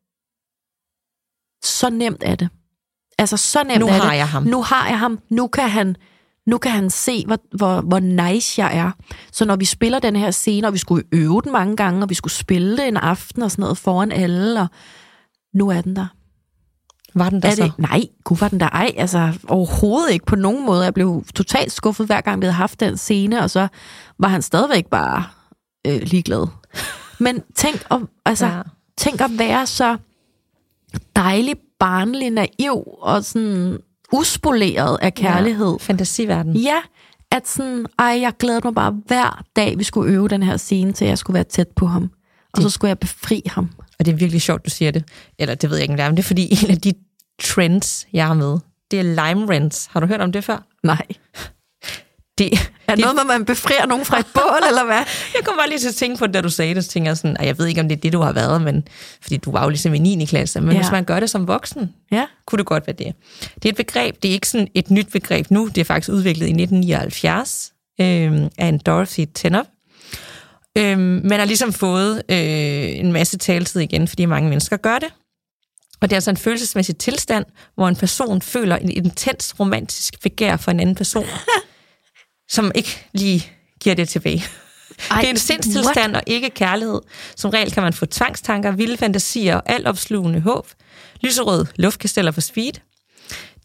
så nemt er det. Altså så nemt er det. Nu har jeg ham. Nu kan han se, hvor nice jeg er. Så når vi spiller den her scene, og vi skulle øve den mange gange, og vi skulle spille det en aften og sådan noget foran alle, og nu er den der. Var den der så? Nej, var den der ej. Altså overhovedet ikke på nogen måde. Jeg blev totalt skuffet, hver gang vi havde haft den scene, og så var han stadigvæk bare ligeglad. Men tænk at være så dejlig, barnlig, naiv og sådan uspoleret af kærlighed. Ja, fantasiverden. Ja, at sådan, jeg glæder mig bare hver dag, vi skulle øve den her scene, til jeg skulle være tæt på ham. Og så skulle jeg befri ham. Og det er virkelig sjovt, du siger det. Eller det ved jeg ikke, men det er fordi en af de trends, jeg har med, det er lime rinse. Har du hørt om det før? Nej. Det noget med, at man befrier nogen fra et bål, eller hvad? Jeg kom bare lige til at tænke på det, da du sagde det, så tænker jeg sådan, jeg ved ikke, om det er det, du har været, men fordi du var jo ligesom i 9. klasse, men hvis man gør det som voksen, kunne det godt være det. Det er et begreb, det er ikke sådan et nyt begreb nu, det er faktisk udviklet i 1979 af en Dorothy Tennant. Men har ligesom fået en masse taletid igen, fordi mange mennesker gør det. Og det er altså en følelsesmæssig tilstand, hvor en person føler en intens romantisk begær for en anden person, som ikke lige giver det tilbage. Det er en sindstilstand og ikke kærlighed. Som regel kan man få tvangstanker, vilde fantasier og altopslugende håb. Lyserød luftkasteller for speed.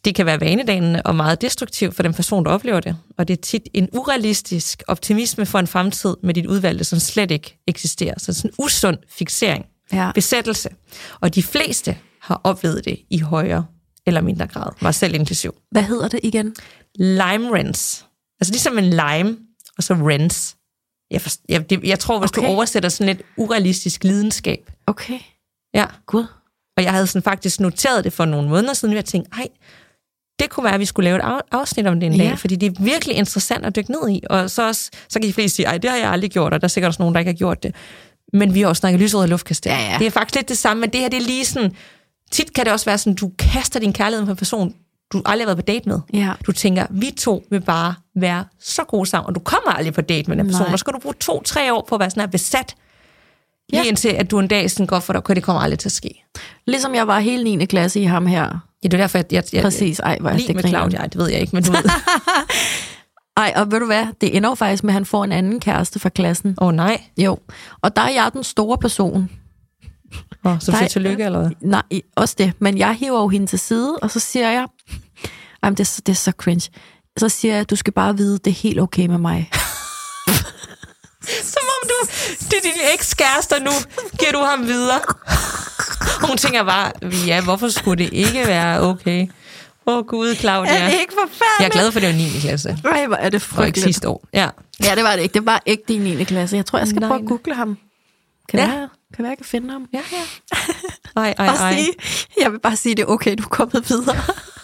Det kan være vanedannende og meget destruktivt for den person, der oplever det. Og det er tit en urealistisk optimisme for en fremtid med dit udvalgte, som slet ikke eksisterer. Så sådan en usund fiksering, besættelse. Og de fleste har oplevet det i højere eller mindre grad. Mig selv inklusiv. Hvad hedder det igen? Limerence. Altså ligesom en lime, og så rens. Jeg tror, hvis du oversætter sådan et urealistisk lidenskab. Okay. Ja. Gud. Og jeg havde sådan faktisk noteret det for nogle måneder siden, og jeg tænkte, det kunne være, at vi skulle lave et afsnit om det en dag, fordi det er virkelig interessant at dykke ned i. Og så kan de fleste sige, det har jeg aldrig gjort, og der er sikkert også nogen, der ikke har gjort det. Men vi har også snakket lyserød luftkaster. Ja. Det er faktisk lidt det samme, men det her, det er lige sådan, tit kan det også være sådan, du kaster din kærlighed på en person, du aldrig har været på date med. Ja. Du tænker, vi to vil bare være så gode sammen, og du kommer aldrig på date med den person, og så skal du bruge 2-3 år på at være sådan her besat, lige indtil at du en dag sådan går for dig, okay, det kommer aldrig til at ske. Ligesom jeg var hele 9. klasse i ham her. Ja, det er derfor, jeg præcis. Hvor er lige det med Claudia, det ved jeg ikke, men du ved. Og ved du hvad, det ender jo faktisk med, at han får en anden kæreste fra klassen. Nej. Jo, og der er jeg den store person. Så siger tillykke, eller hvad? Nej, også det. Men jeg hiver jo hende til side, og så siger jeg, det er så cringe. Så siger jeg, du skal bare vide, det er helt okay med mig. Som om det er din ekskæreste, nu giver du ham videre. Hun tænker bare, hvorfor skulle det ikke være okay? Gud, Claudia. Er det ikke forfærdeligt? Jeg er glad for, det var 9. klasse. Nej, hvor er det frygteligt. Og ikke sidste år. Ja, det var det ikke. Det var ikke det i 9. klasse. Jeg tror, jeg skal prøve at google ham. Kan jeg kan finde ham? Ja. Jeg vil bare sige, det er okay, du er kommet videre.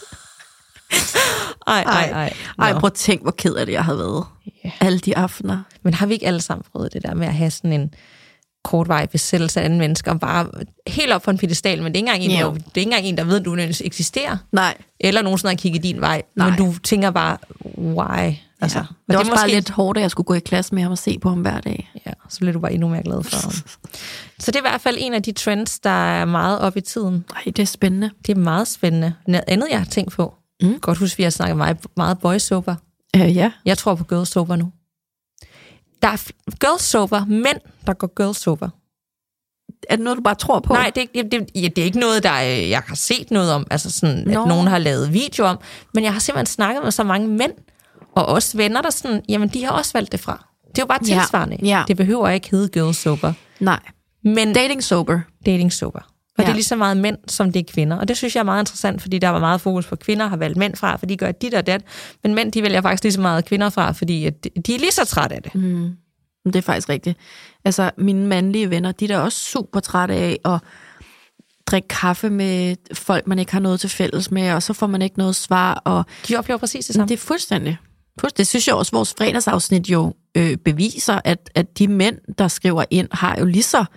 Prøv at tænke, hvor ked af det, jeg har været. Alle de aftener. Men har vi ikke alle sammen prøvet det der med at have sådan en kortvarig besættelse af anden mennesker, og bare helt op for en pedestal, men det er ikke engang en, der ved, at du eksisterer. Nej. Eller nogen sådan har kigget din vej. Nej. Men du tænker bare, why? Altså, det var også bare lidt hårdt, at jeg skulle gå i klasse med ham og se på ham hver dag. Ja, så bliver du bare endnu mere glad for ham. Så det er i hvert fald en af de trends, der er meget op i tiden. Nej, det er spændende. Det er meget spændende. Noget andet, jeg har tænkt på. Godt husk, vi har snakket meget boys sober. Ja. Jeg tror på girls sober nu. Der er girls sober, mænd, der går girls sober. Er det noget, du bare tror på? Nej, det er ikke noget, jeg har set noget om, altså sådan, at nogen har lavet video om, men jeg har simpelthen snakket med så mange mænd, og også venner, der sådan, jamen de har også valgt det fra. Det er jo bare tilsvarende. Ja. Det behøver ikke hedde girls sober. Nej, men dating sober. Dating sober. Og det er lige så meget mænd, som det er kvinder. Og det synes jeg er meget interessant, fordi der var meget fokus på kvinder, har valgt mænd fra, fordi de gør dit og dat. Men mænd, de vælger faktisk lige så meget kvinder fra, fordi de er lige så trætte af det. Det er faktisk rigtigt. Altså, mine mandlige venner, de er da også super trætte af at drikke kaffe med folk, man ikke har noget til fælles med, og så får man ikke noget svar. Og de oplever præcis det samme. Det er fuldstændig. Det synes jeg også, vores fredagsafsnit jo beviser, at de mænd, der skriver ind, har jo lige så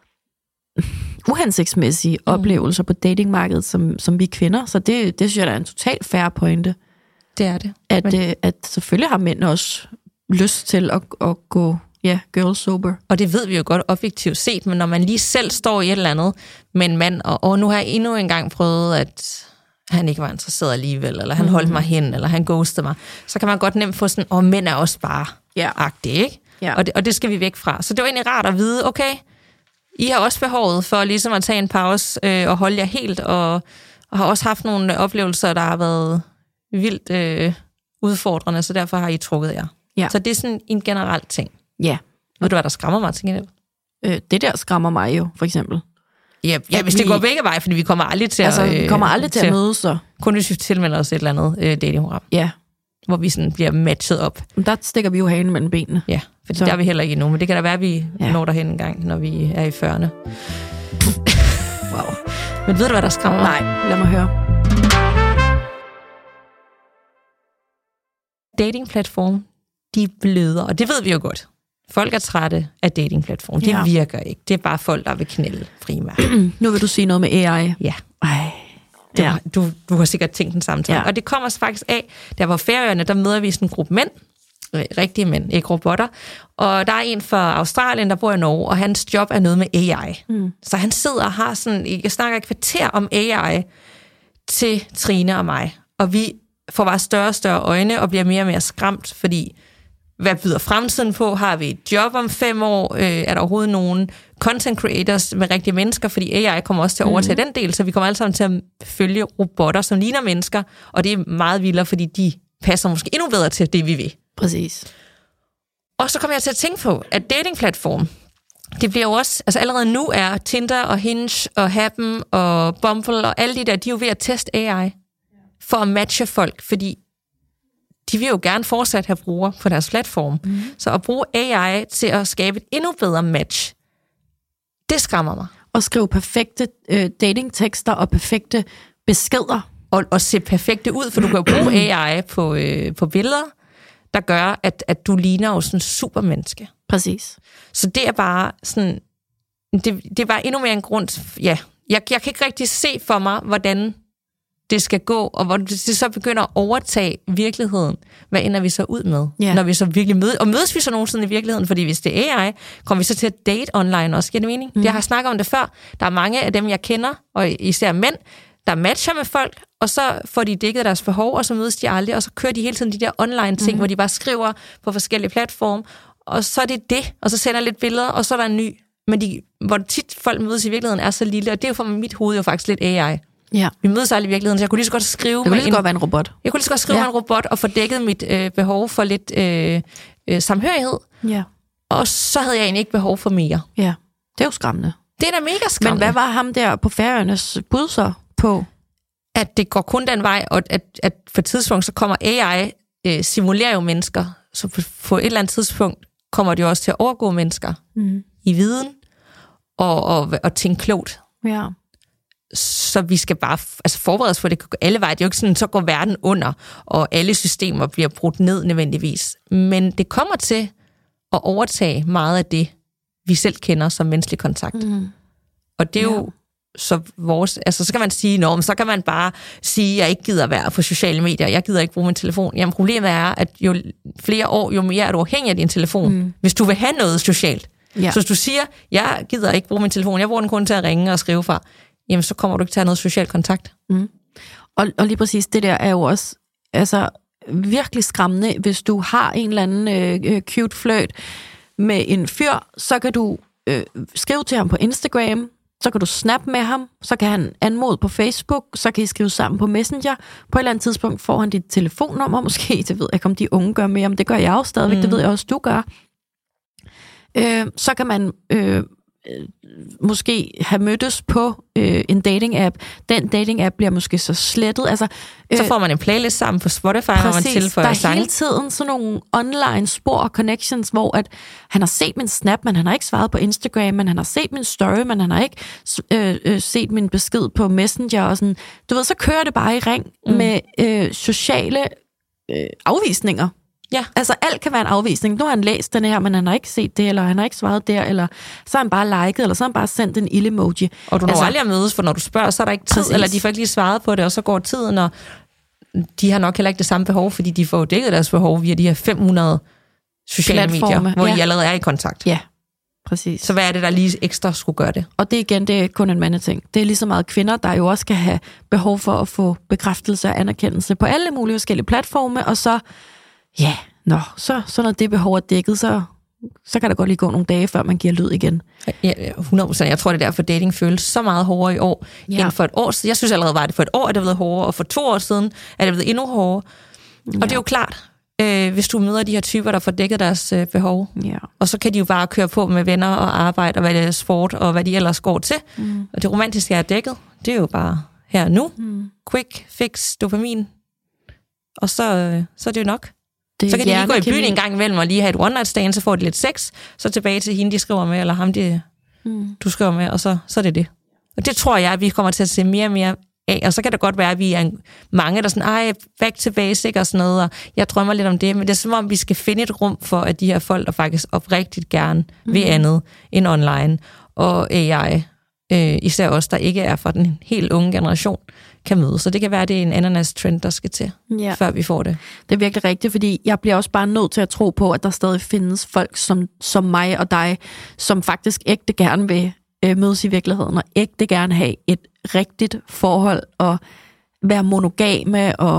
uhensigtsmæssige oplevelser på datingmarkedet, som vi kvinder. Så det synes jeg, der er en totalt fair pointe. Det er det. At selvfølgelig har mænd også lyst til at gå girls sober. Og det ved vi jo godt objektivt set, men når man lige selv står i et eller andet med en mand, og nu har jeg endnu en gang prøvet, at han ikke var interesseret alligevel, eller han holdt mig hen, eller han ghostede mig, så kan man godt nemt få sådan, mænd er også bare agtige, ikke? Ja. Og det skal vi væk fra. Så det var egentlig rart at vide, okay, I har også behovet for ligesom at tage en pause og holde jer helt, og har også haft nogle oplevelser, der har været vildt udfordrende, så derfor har I trukket jer. Ja. Så det er sådan en generel ting. Ja. Ved du, hvad der skræmmer mig til gengæld? Det der skræmmer mig jo, for eksempel. Ja, hvis det går begge veje, fordi vi kommer aldrig til vi kommer aldrig til at mødes, så. Kun hvis vi tilmelder os et eller andet datingprogram. Ja. Hvor vi sådan bliver matchet op. Der stikker vi jo hanen mellem benene. Ja, for der er vi heller ikke endnu, men det kan da være, at vi når derhen en gang, når vi er i 40'erne. Wow. Men ved du, hvad der skræmmer mig? Nej, lad mig høre. Datingplatform, de bløder, og det ved vi jo godt. Folk er trætte af datingplatform. Det virker ikke. Det er bare folk, der vil knælde primært. Nu vil du sige noget med AI. Ja. Ej. Du har sikkert tænkt den samme ting. Ja. Og det kommer faktisk af, der var Færøerne, der møder vi sådan en gruppe mænd, rigtige mænd, ikke robotter. Og der er en fra Australien, der bor i Norge, og hans job er noget med AI. Så han sidder og har sådan, jeg snakker et kvarter om AI til Trine og mig. Og vi får bare større og større øjne, og bliver mere og mere skræmt, fordi hvad byder fremtiden på? Har vi et job om 5 år? Er der overhovedet nogen content creators med rigtige mennesker? Fordi AI kommer også til at overtage den del, så vi kommer alle sammen til at følge robotter, som ligner mennesker, og det er meget vildere, fordi de passer måske endnu bedre til det, vi vil. Præcis. Og så kommer jeg til at tænke på, at datingplatform, det bliver jo også, altså allerede nu er Tinder og Hinge og Happen og Bumble og alle de der, de er jo ved at teste AI for at matche folk, fordi de vil jo gerne fortsat have brugere på deres platform. Så at bruge AI til at skabe et endnu bedre match, det skræmmer mig. Og skrive perfekte datingtekster og perfekte beskeder. Og se perfekte ud, for du kan jo bruge AI på billeder, der gør, at du ligner jo sådan en supermenneske. Præcis. Så det er bare sådan, det er bare endnu mere en grund, ja, jeg kan ikke rigtig se for mig, hvordan det skal gå, og hvor det så begynder at overtage virkeligheden. Hvad ender vi så ud med, når vi så virkelig mødes vi så nogensinde i virkeligheden? Fordi hvis det er AI, kommer vi så til at date online også, giver det mening? Jeg har snakket om det før. Der er mange af dem, jeg kender, og især mænd, der matcher med folk, og så får de dækket deres behov, og så mødes de aldrig, og så kører de hele tiden de der online ting, hvor de bare skriver på forskellige platforme, og så er det, og så sender lidt billeder, og så er der en ny. Men hvor tit folk mødes i virkeligheden er så lille, og det er jo for mit hoved jo faktisk lidt AI. Ja. Vi mødes aldrig i virkeligheden, så jeg kunne lige så godt skrive... Det kunne lige så godt være en robot. Jeg kunne lige så godt skrive med en robot og få dækket mit behov for lidt samhørighed. Ja. Og så havde jeg egentlig ikke behov for mere. Ja, det er jo skræmmende. Det er da mega skræmmende. Men hvad var ham der på Færøernes bud så på? At det går kun den vej, og at på et tidspunkt, så kommer AI, simulerer jo mennesker, så på et eller andet tidspunkt kommer det jo også til at overgå mennesker i viden og tænke klogt. Ja. Så vi skal bare forberede os på, at det kan gå alle veje. Det er jo ikke sådan, så går verden under, og alle systemer bliver brudt ned nødvendigvis. Men det kommer til at overtage meget af det, vi selv kender som menneskelig kontakt. Og det er jo så vores... Altså, så kan man sige, så kan man bare sige, at jeg ikke gider være på sociale medier, jeg gider ikke bruge min telefon. Jamen, problemet er, at jo flere år, jo mere er du afhængig af din telefon, hvis du vil have noget socialt. Ja. Så hvis du siger, jeg gider ikke bruge min telefon, jeg bruger den kun til at ringe og skrive fra, jamen så kommer du ikke til at have noget social kontakt. Og lige præcis det der er jo også virkelig skræmmende, hvis du har en eller anden cute flirt med en fyr, så kan du skrive til ham på Instagram, så kan du snappe med ham, så kan han anmode på Facebook, så kan I skrive sammen på Messenger. På et eller andet tidspunkt får han dit telefonnummer, måske, det ved jeg ikke, om de unge gør mere, men det gør jeg jo stadigvæk, det ved jeg også, du gør. Så kan man måske have mødtes på en dating-app. Den dating-app bliver måske så slettet. Så får man en playlist sammen på Spotify, præcis, når man tilføjer sange. Der er hele tiden sådan nogle online spor og connections, hvor at han har set min snap, men han har ikke svaret på Instagram, men han har set min story, men han har ikke set min besked på Messenger. Og sådan. Du ved, så kører det bare i ring med sociale afvisninger. Ja. Altså alt kan være en afvisning. Nu har han læst den her, men han har ikke set det, eller han har ikke svaret der, eller så har han bare liket, eller så har han bare sendt en ille-emoji. Og du når aldrig at mødes, for når du spørger, så er der ikke tid, eller de får ikke lige svaret på det, og så går tiden, og de har nok heller ikke det samme behov, fordi de får dækket deres behov via de her 500 sociale medier, hvor I allerede er i kontakt. Ja, præcis. Så hvad er det, der lige ekstra skulle gøre det? Og det igen, det er kun en mandeting. Det er lige så meget kvinder, der jo også skal have behov for at få bekræftelse og anerkendelse på alle mulige forskellige platforme, og så så når det behov er dækket, så kan der godt lige gå nogle dage, før man giver lyd igen. Ja, 100%. Jeg tror, det er derfor, dating føles så meget hårdere i år, end for et år siden. Jeg synes allerede, var det for et år, at det blev hårdere, og for 2 år siden er det blevet endnu hårdere. Og det er jo klart, hvis du møder de her typer, der får dækket deres behov, og så kan de jo bare køre på med venner og arbejde, og hvad det er sport, og hvad de ellers går til. Og det romantiske er dækket. Det er jo bare her nu. Quick fix, dopamin. Og så er det jo nok. Så kan de lige gå i byen en gang imellem og lige have et one night stand, så får de lidt sex, så tilbage til hende, de skriver med, eller ham, du skriver med, og så er det det. Og det tror jeg, at vi kommer til at se mere og mere af, og så kan det godt være, at vi er mange, der sådan, back to basic og sådan noget, og jeg drømmer lidt om det, men det er som om, vi skal finde et rum for, at de her folk, der faktisk oprigtigt gerne vil andet end online, og AI, især os, der ikke er fra den helt unge generation, kan møde. Så det kan være, at det er en ananas-trend, der skal til, før vi får det. Det er virkelig rigtigt, fordi jeg bliver også bare nødt til at tro på, at der stadig findes folk som mig og dig, som faktisk ægte gerne vil mødes i virkeligheden, og ægte gerne have et rigtigt forhold, og være monogame, og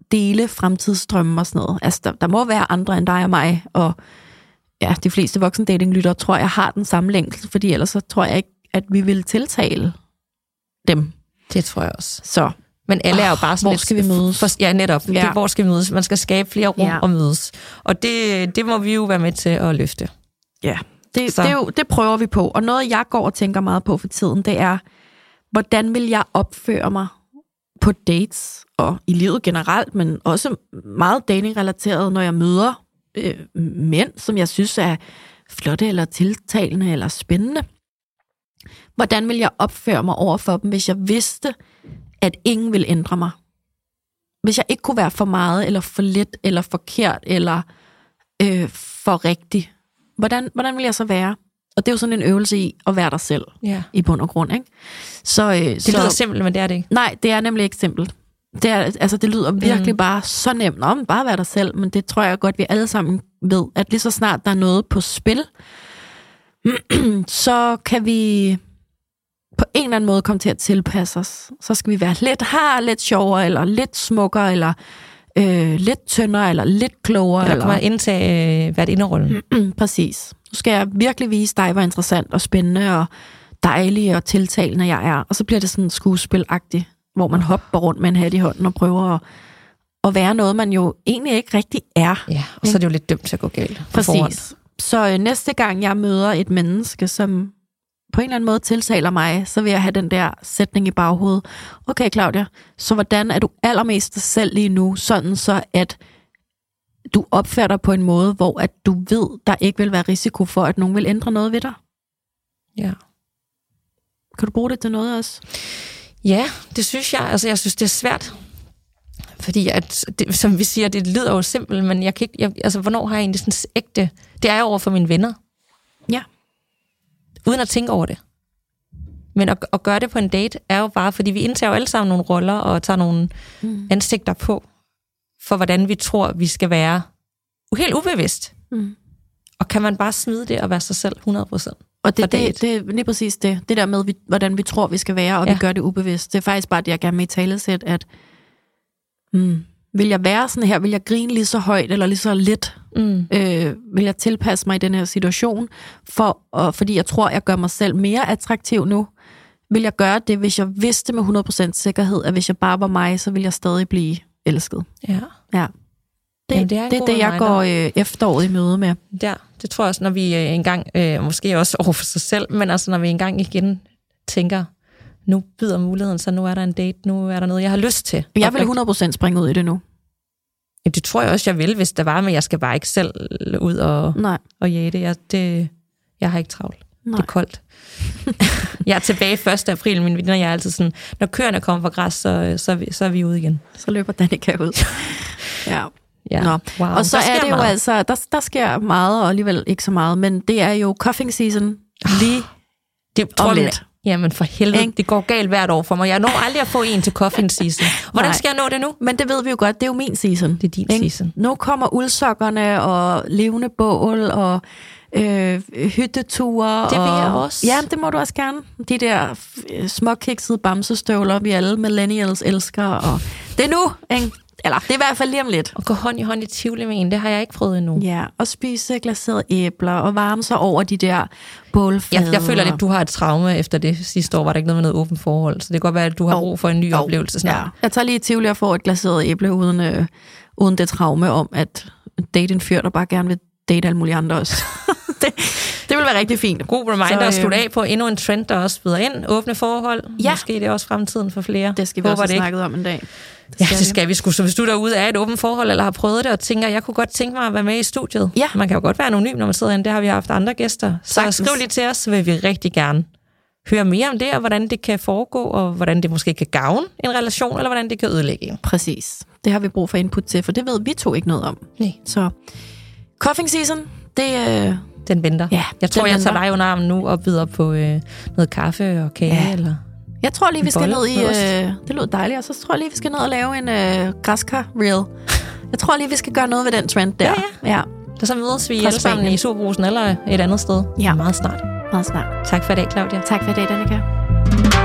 dele fremtidsdrømme og sådan noget. Altså, der må være andre end dig og mig, og ja, de fleste voksendatinglyttere tror jeg har den samme længsel, fordi ellers så tror jeg ikke, at vi vil tiltale dem. Det tror jeg også. Så. Men alle er jo bare sådan hvor skal vi mødes? Ja, netop. Ja. Hvor skal vi mødes? Man skal skabe flere rum at mødes. Og det må vi jo være med til at løfte. Ja, det prøver vi på. Og noget, jeg går og tænker meget på for tiden, det er, hvordan vil jeg opføre mig på dates og i livet generelt, men også meget datingrelateret, når jeg møder mænd, som jeg synes er flotte eller tiltalende eller spændende. Hvordan vil jeg opføre mig over for dem, hvis jeg vidste, at ingen vil ændre mig? Hvis jeg ikke kunne være for meget, eller for lidt, eller forkert, eller for rigtig. Hvordan vil jeg så være? Og det er jo sådan en øvelse i at være dig selv, i bund og grund, ikke? Det lyder simpelt, men det er det ikke. Nej, det er nemlig ikke simpelt. Det lyder virkelig bare så nemt. Bare være dig selv, men det tror jeg godt, vi alle sammen ved, at lige så snart der er noget på spil, så kan vi på en eller anden måde komme til at tilpasse os. Så skal vi være lidt sjovere, eller lidt smukkere, eller lidt tyndere, eller lidt klogere. Eller kommer indtage hvert inderrollen. Præcis. Nu skal jeg virkelig vise dig, hvor interessant og spændende og dejlig og tiltalende jeg er. Og så bliver det sådan skuespilagtigt, hvor man hopper rundt med en hat i hånden og prøver at være noget, man jo egentlig ikke rigtig er. Ja, og så er det jo lidt dømt til at gå galt. Præcis. Så næste gang jeg møder et menneske, som på en eller anden måde tiltaler mig, så vil jeg have den der sætning i baghovedet. Okay, Claudia, så hvordan er du allermest dig selv lige nu, sådan så at du opfører dig på en måde, hvor at du ved, der ikke vil være risiko for, at nogen vil ændre noget ved dig? Ja. Kan du bruge det til noget også? Ja, det synes jeg. Altså, jeg synes, det er svært. Fordi, som vi siger, det lyder jo simpelt, men jeg kan ikke... altså, hvornår har jeg egentlig sådan ægte... Det er jo over for mine venner. Ja. Uden at tænke over det. Men at gøre det på en date er jo bare, fordi vi indtager jo alle sammen nogle roller og tager nogle ansigter på, for hvordan vi tror, vi skal være. Helt ubevidst. Og kan man bare smide det og være sig selv 100%? Og det er lige præcis det. Det der med, hvordan vi tror, vi skal være, og vi gør det ubevidst. Det er faktisk bare det, jeg gerne vil i talesæt, at vil jeg være sådan her? Vil jeg grine lige så højt eller lige så lidt? Vil jeg tilpasse mig i den her situation? Fordi jeg tror, jeg gør mig selv mere attraktiv nu. Vil jeg gøre det, hvis jeg vidste med 100% sikkerhed, at hvis jeg bare var mig, så vil jeg stadig blive elsket? Ja. Det er det, jeg går efteråret i møde med. Ja, det tror jeg også, når vi engang, måske også over for sig selv, men altså når vi engang igen tænker, nu byder muligheden, så nu er der en date, nu er der noget, jeg har lyst til. Jeg vil 100% springe ud i det nu. Ja, det tror jeg også, jeg vil, hvis der var, men jeg skal bare ikke selv ud og jage det. Jeg har ikke travlt. Nej. Det er koldt. Jeg er tilbage 1. april, mine venner, jeg er altid sådan, når køerne kommer fra græs, så er vi ude igen. Så løber Danica ud. Ja. Wow. Og så er det jo altså, der sker meget, og alligevel ikke så meget, men det er jo cuffing season lige om lidt. Jamen for helvede, det går galt hvert år for mig. Jeg når aldrig at få en til cuffing season. Hvordan skal jeg nå det nu? Men det ved vi jo godt, det er jo min season. Det er din season. Nu kommer uldsokkerne og levende bål og hytteture. Det vil jeg også. Ja, det må du også gerne. De der småkiksede bamsestøvler, vi alle millennials elsker. Og det er nu, ikke? Eller det er i hvert fald lige om lidt. Og gå hånd i hånd i Tivoli med en, det har jeg ikke prøvet endnu. Ja, og spise glaserede æbler og varme sig over de der bålflader. Jeg føler lidt, du har et traume efter det. Sidste år var der ikke noget med noget åbent forhold, så det kan godt være, at du har brug for en ny oplevelse snart. Ja. Jeg tager lige i Tivoli og får et glaseret æble uden det traume om, at date en fyr, der bare gerne vil date alle mulige andre også. Det vil være rigtig fint. God reminder at slutte af på endnu en trend, der også byder ind. Åbne forhold. Ja. Måske det er også fremtiden for flere. Det skal vi også have snakket om en dag. Det skal vi sgu. Så hvis du derude er et åbent forhold, eller har prøvet det, og tænker, jeg kunne godt tænke mig at være med i studiet. Ja. Man kan jo godt være anonym, når man sidder inde. Det har vi haft andre gæster. Så skriv lige til os, så vil vi rigtig gerne høre mere om det, og hvordan det kan foregå, og hvordan det måske kan gavne en relation, eller hvordan det kan ødelægge en. Præcis. Det har vi brug for input til, for det ved vi to ikke noget om. Nej. Så cuffing season, det... Den venter. Ja, jeg tror, jeg tager dig under armen nu og byder på noget kaffe og kage, eller... Jeg tror lige, vi skal ned i... det lød dejligt, og så tror jeg lige, vi skal ned og lave en græskar-reel. Jeg tror lige, vi skal gøre noget ved den trend der. Ja. Og så mødes vi alle sammen i Superbrusen eller et andet sted. Ja. Meget snart. Meget snart. Tak for i dag, Claudia. Tak for i dag, Danica.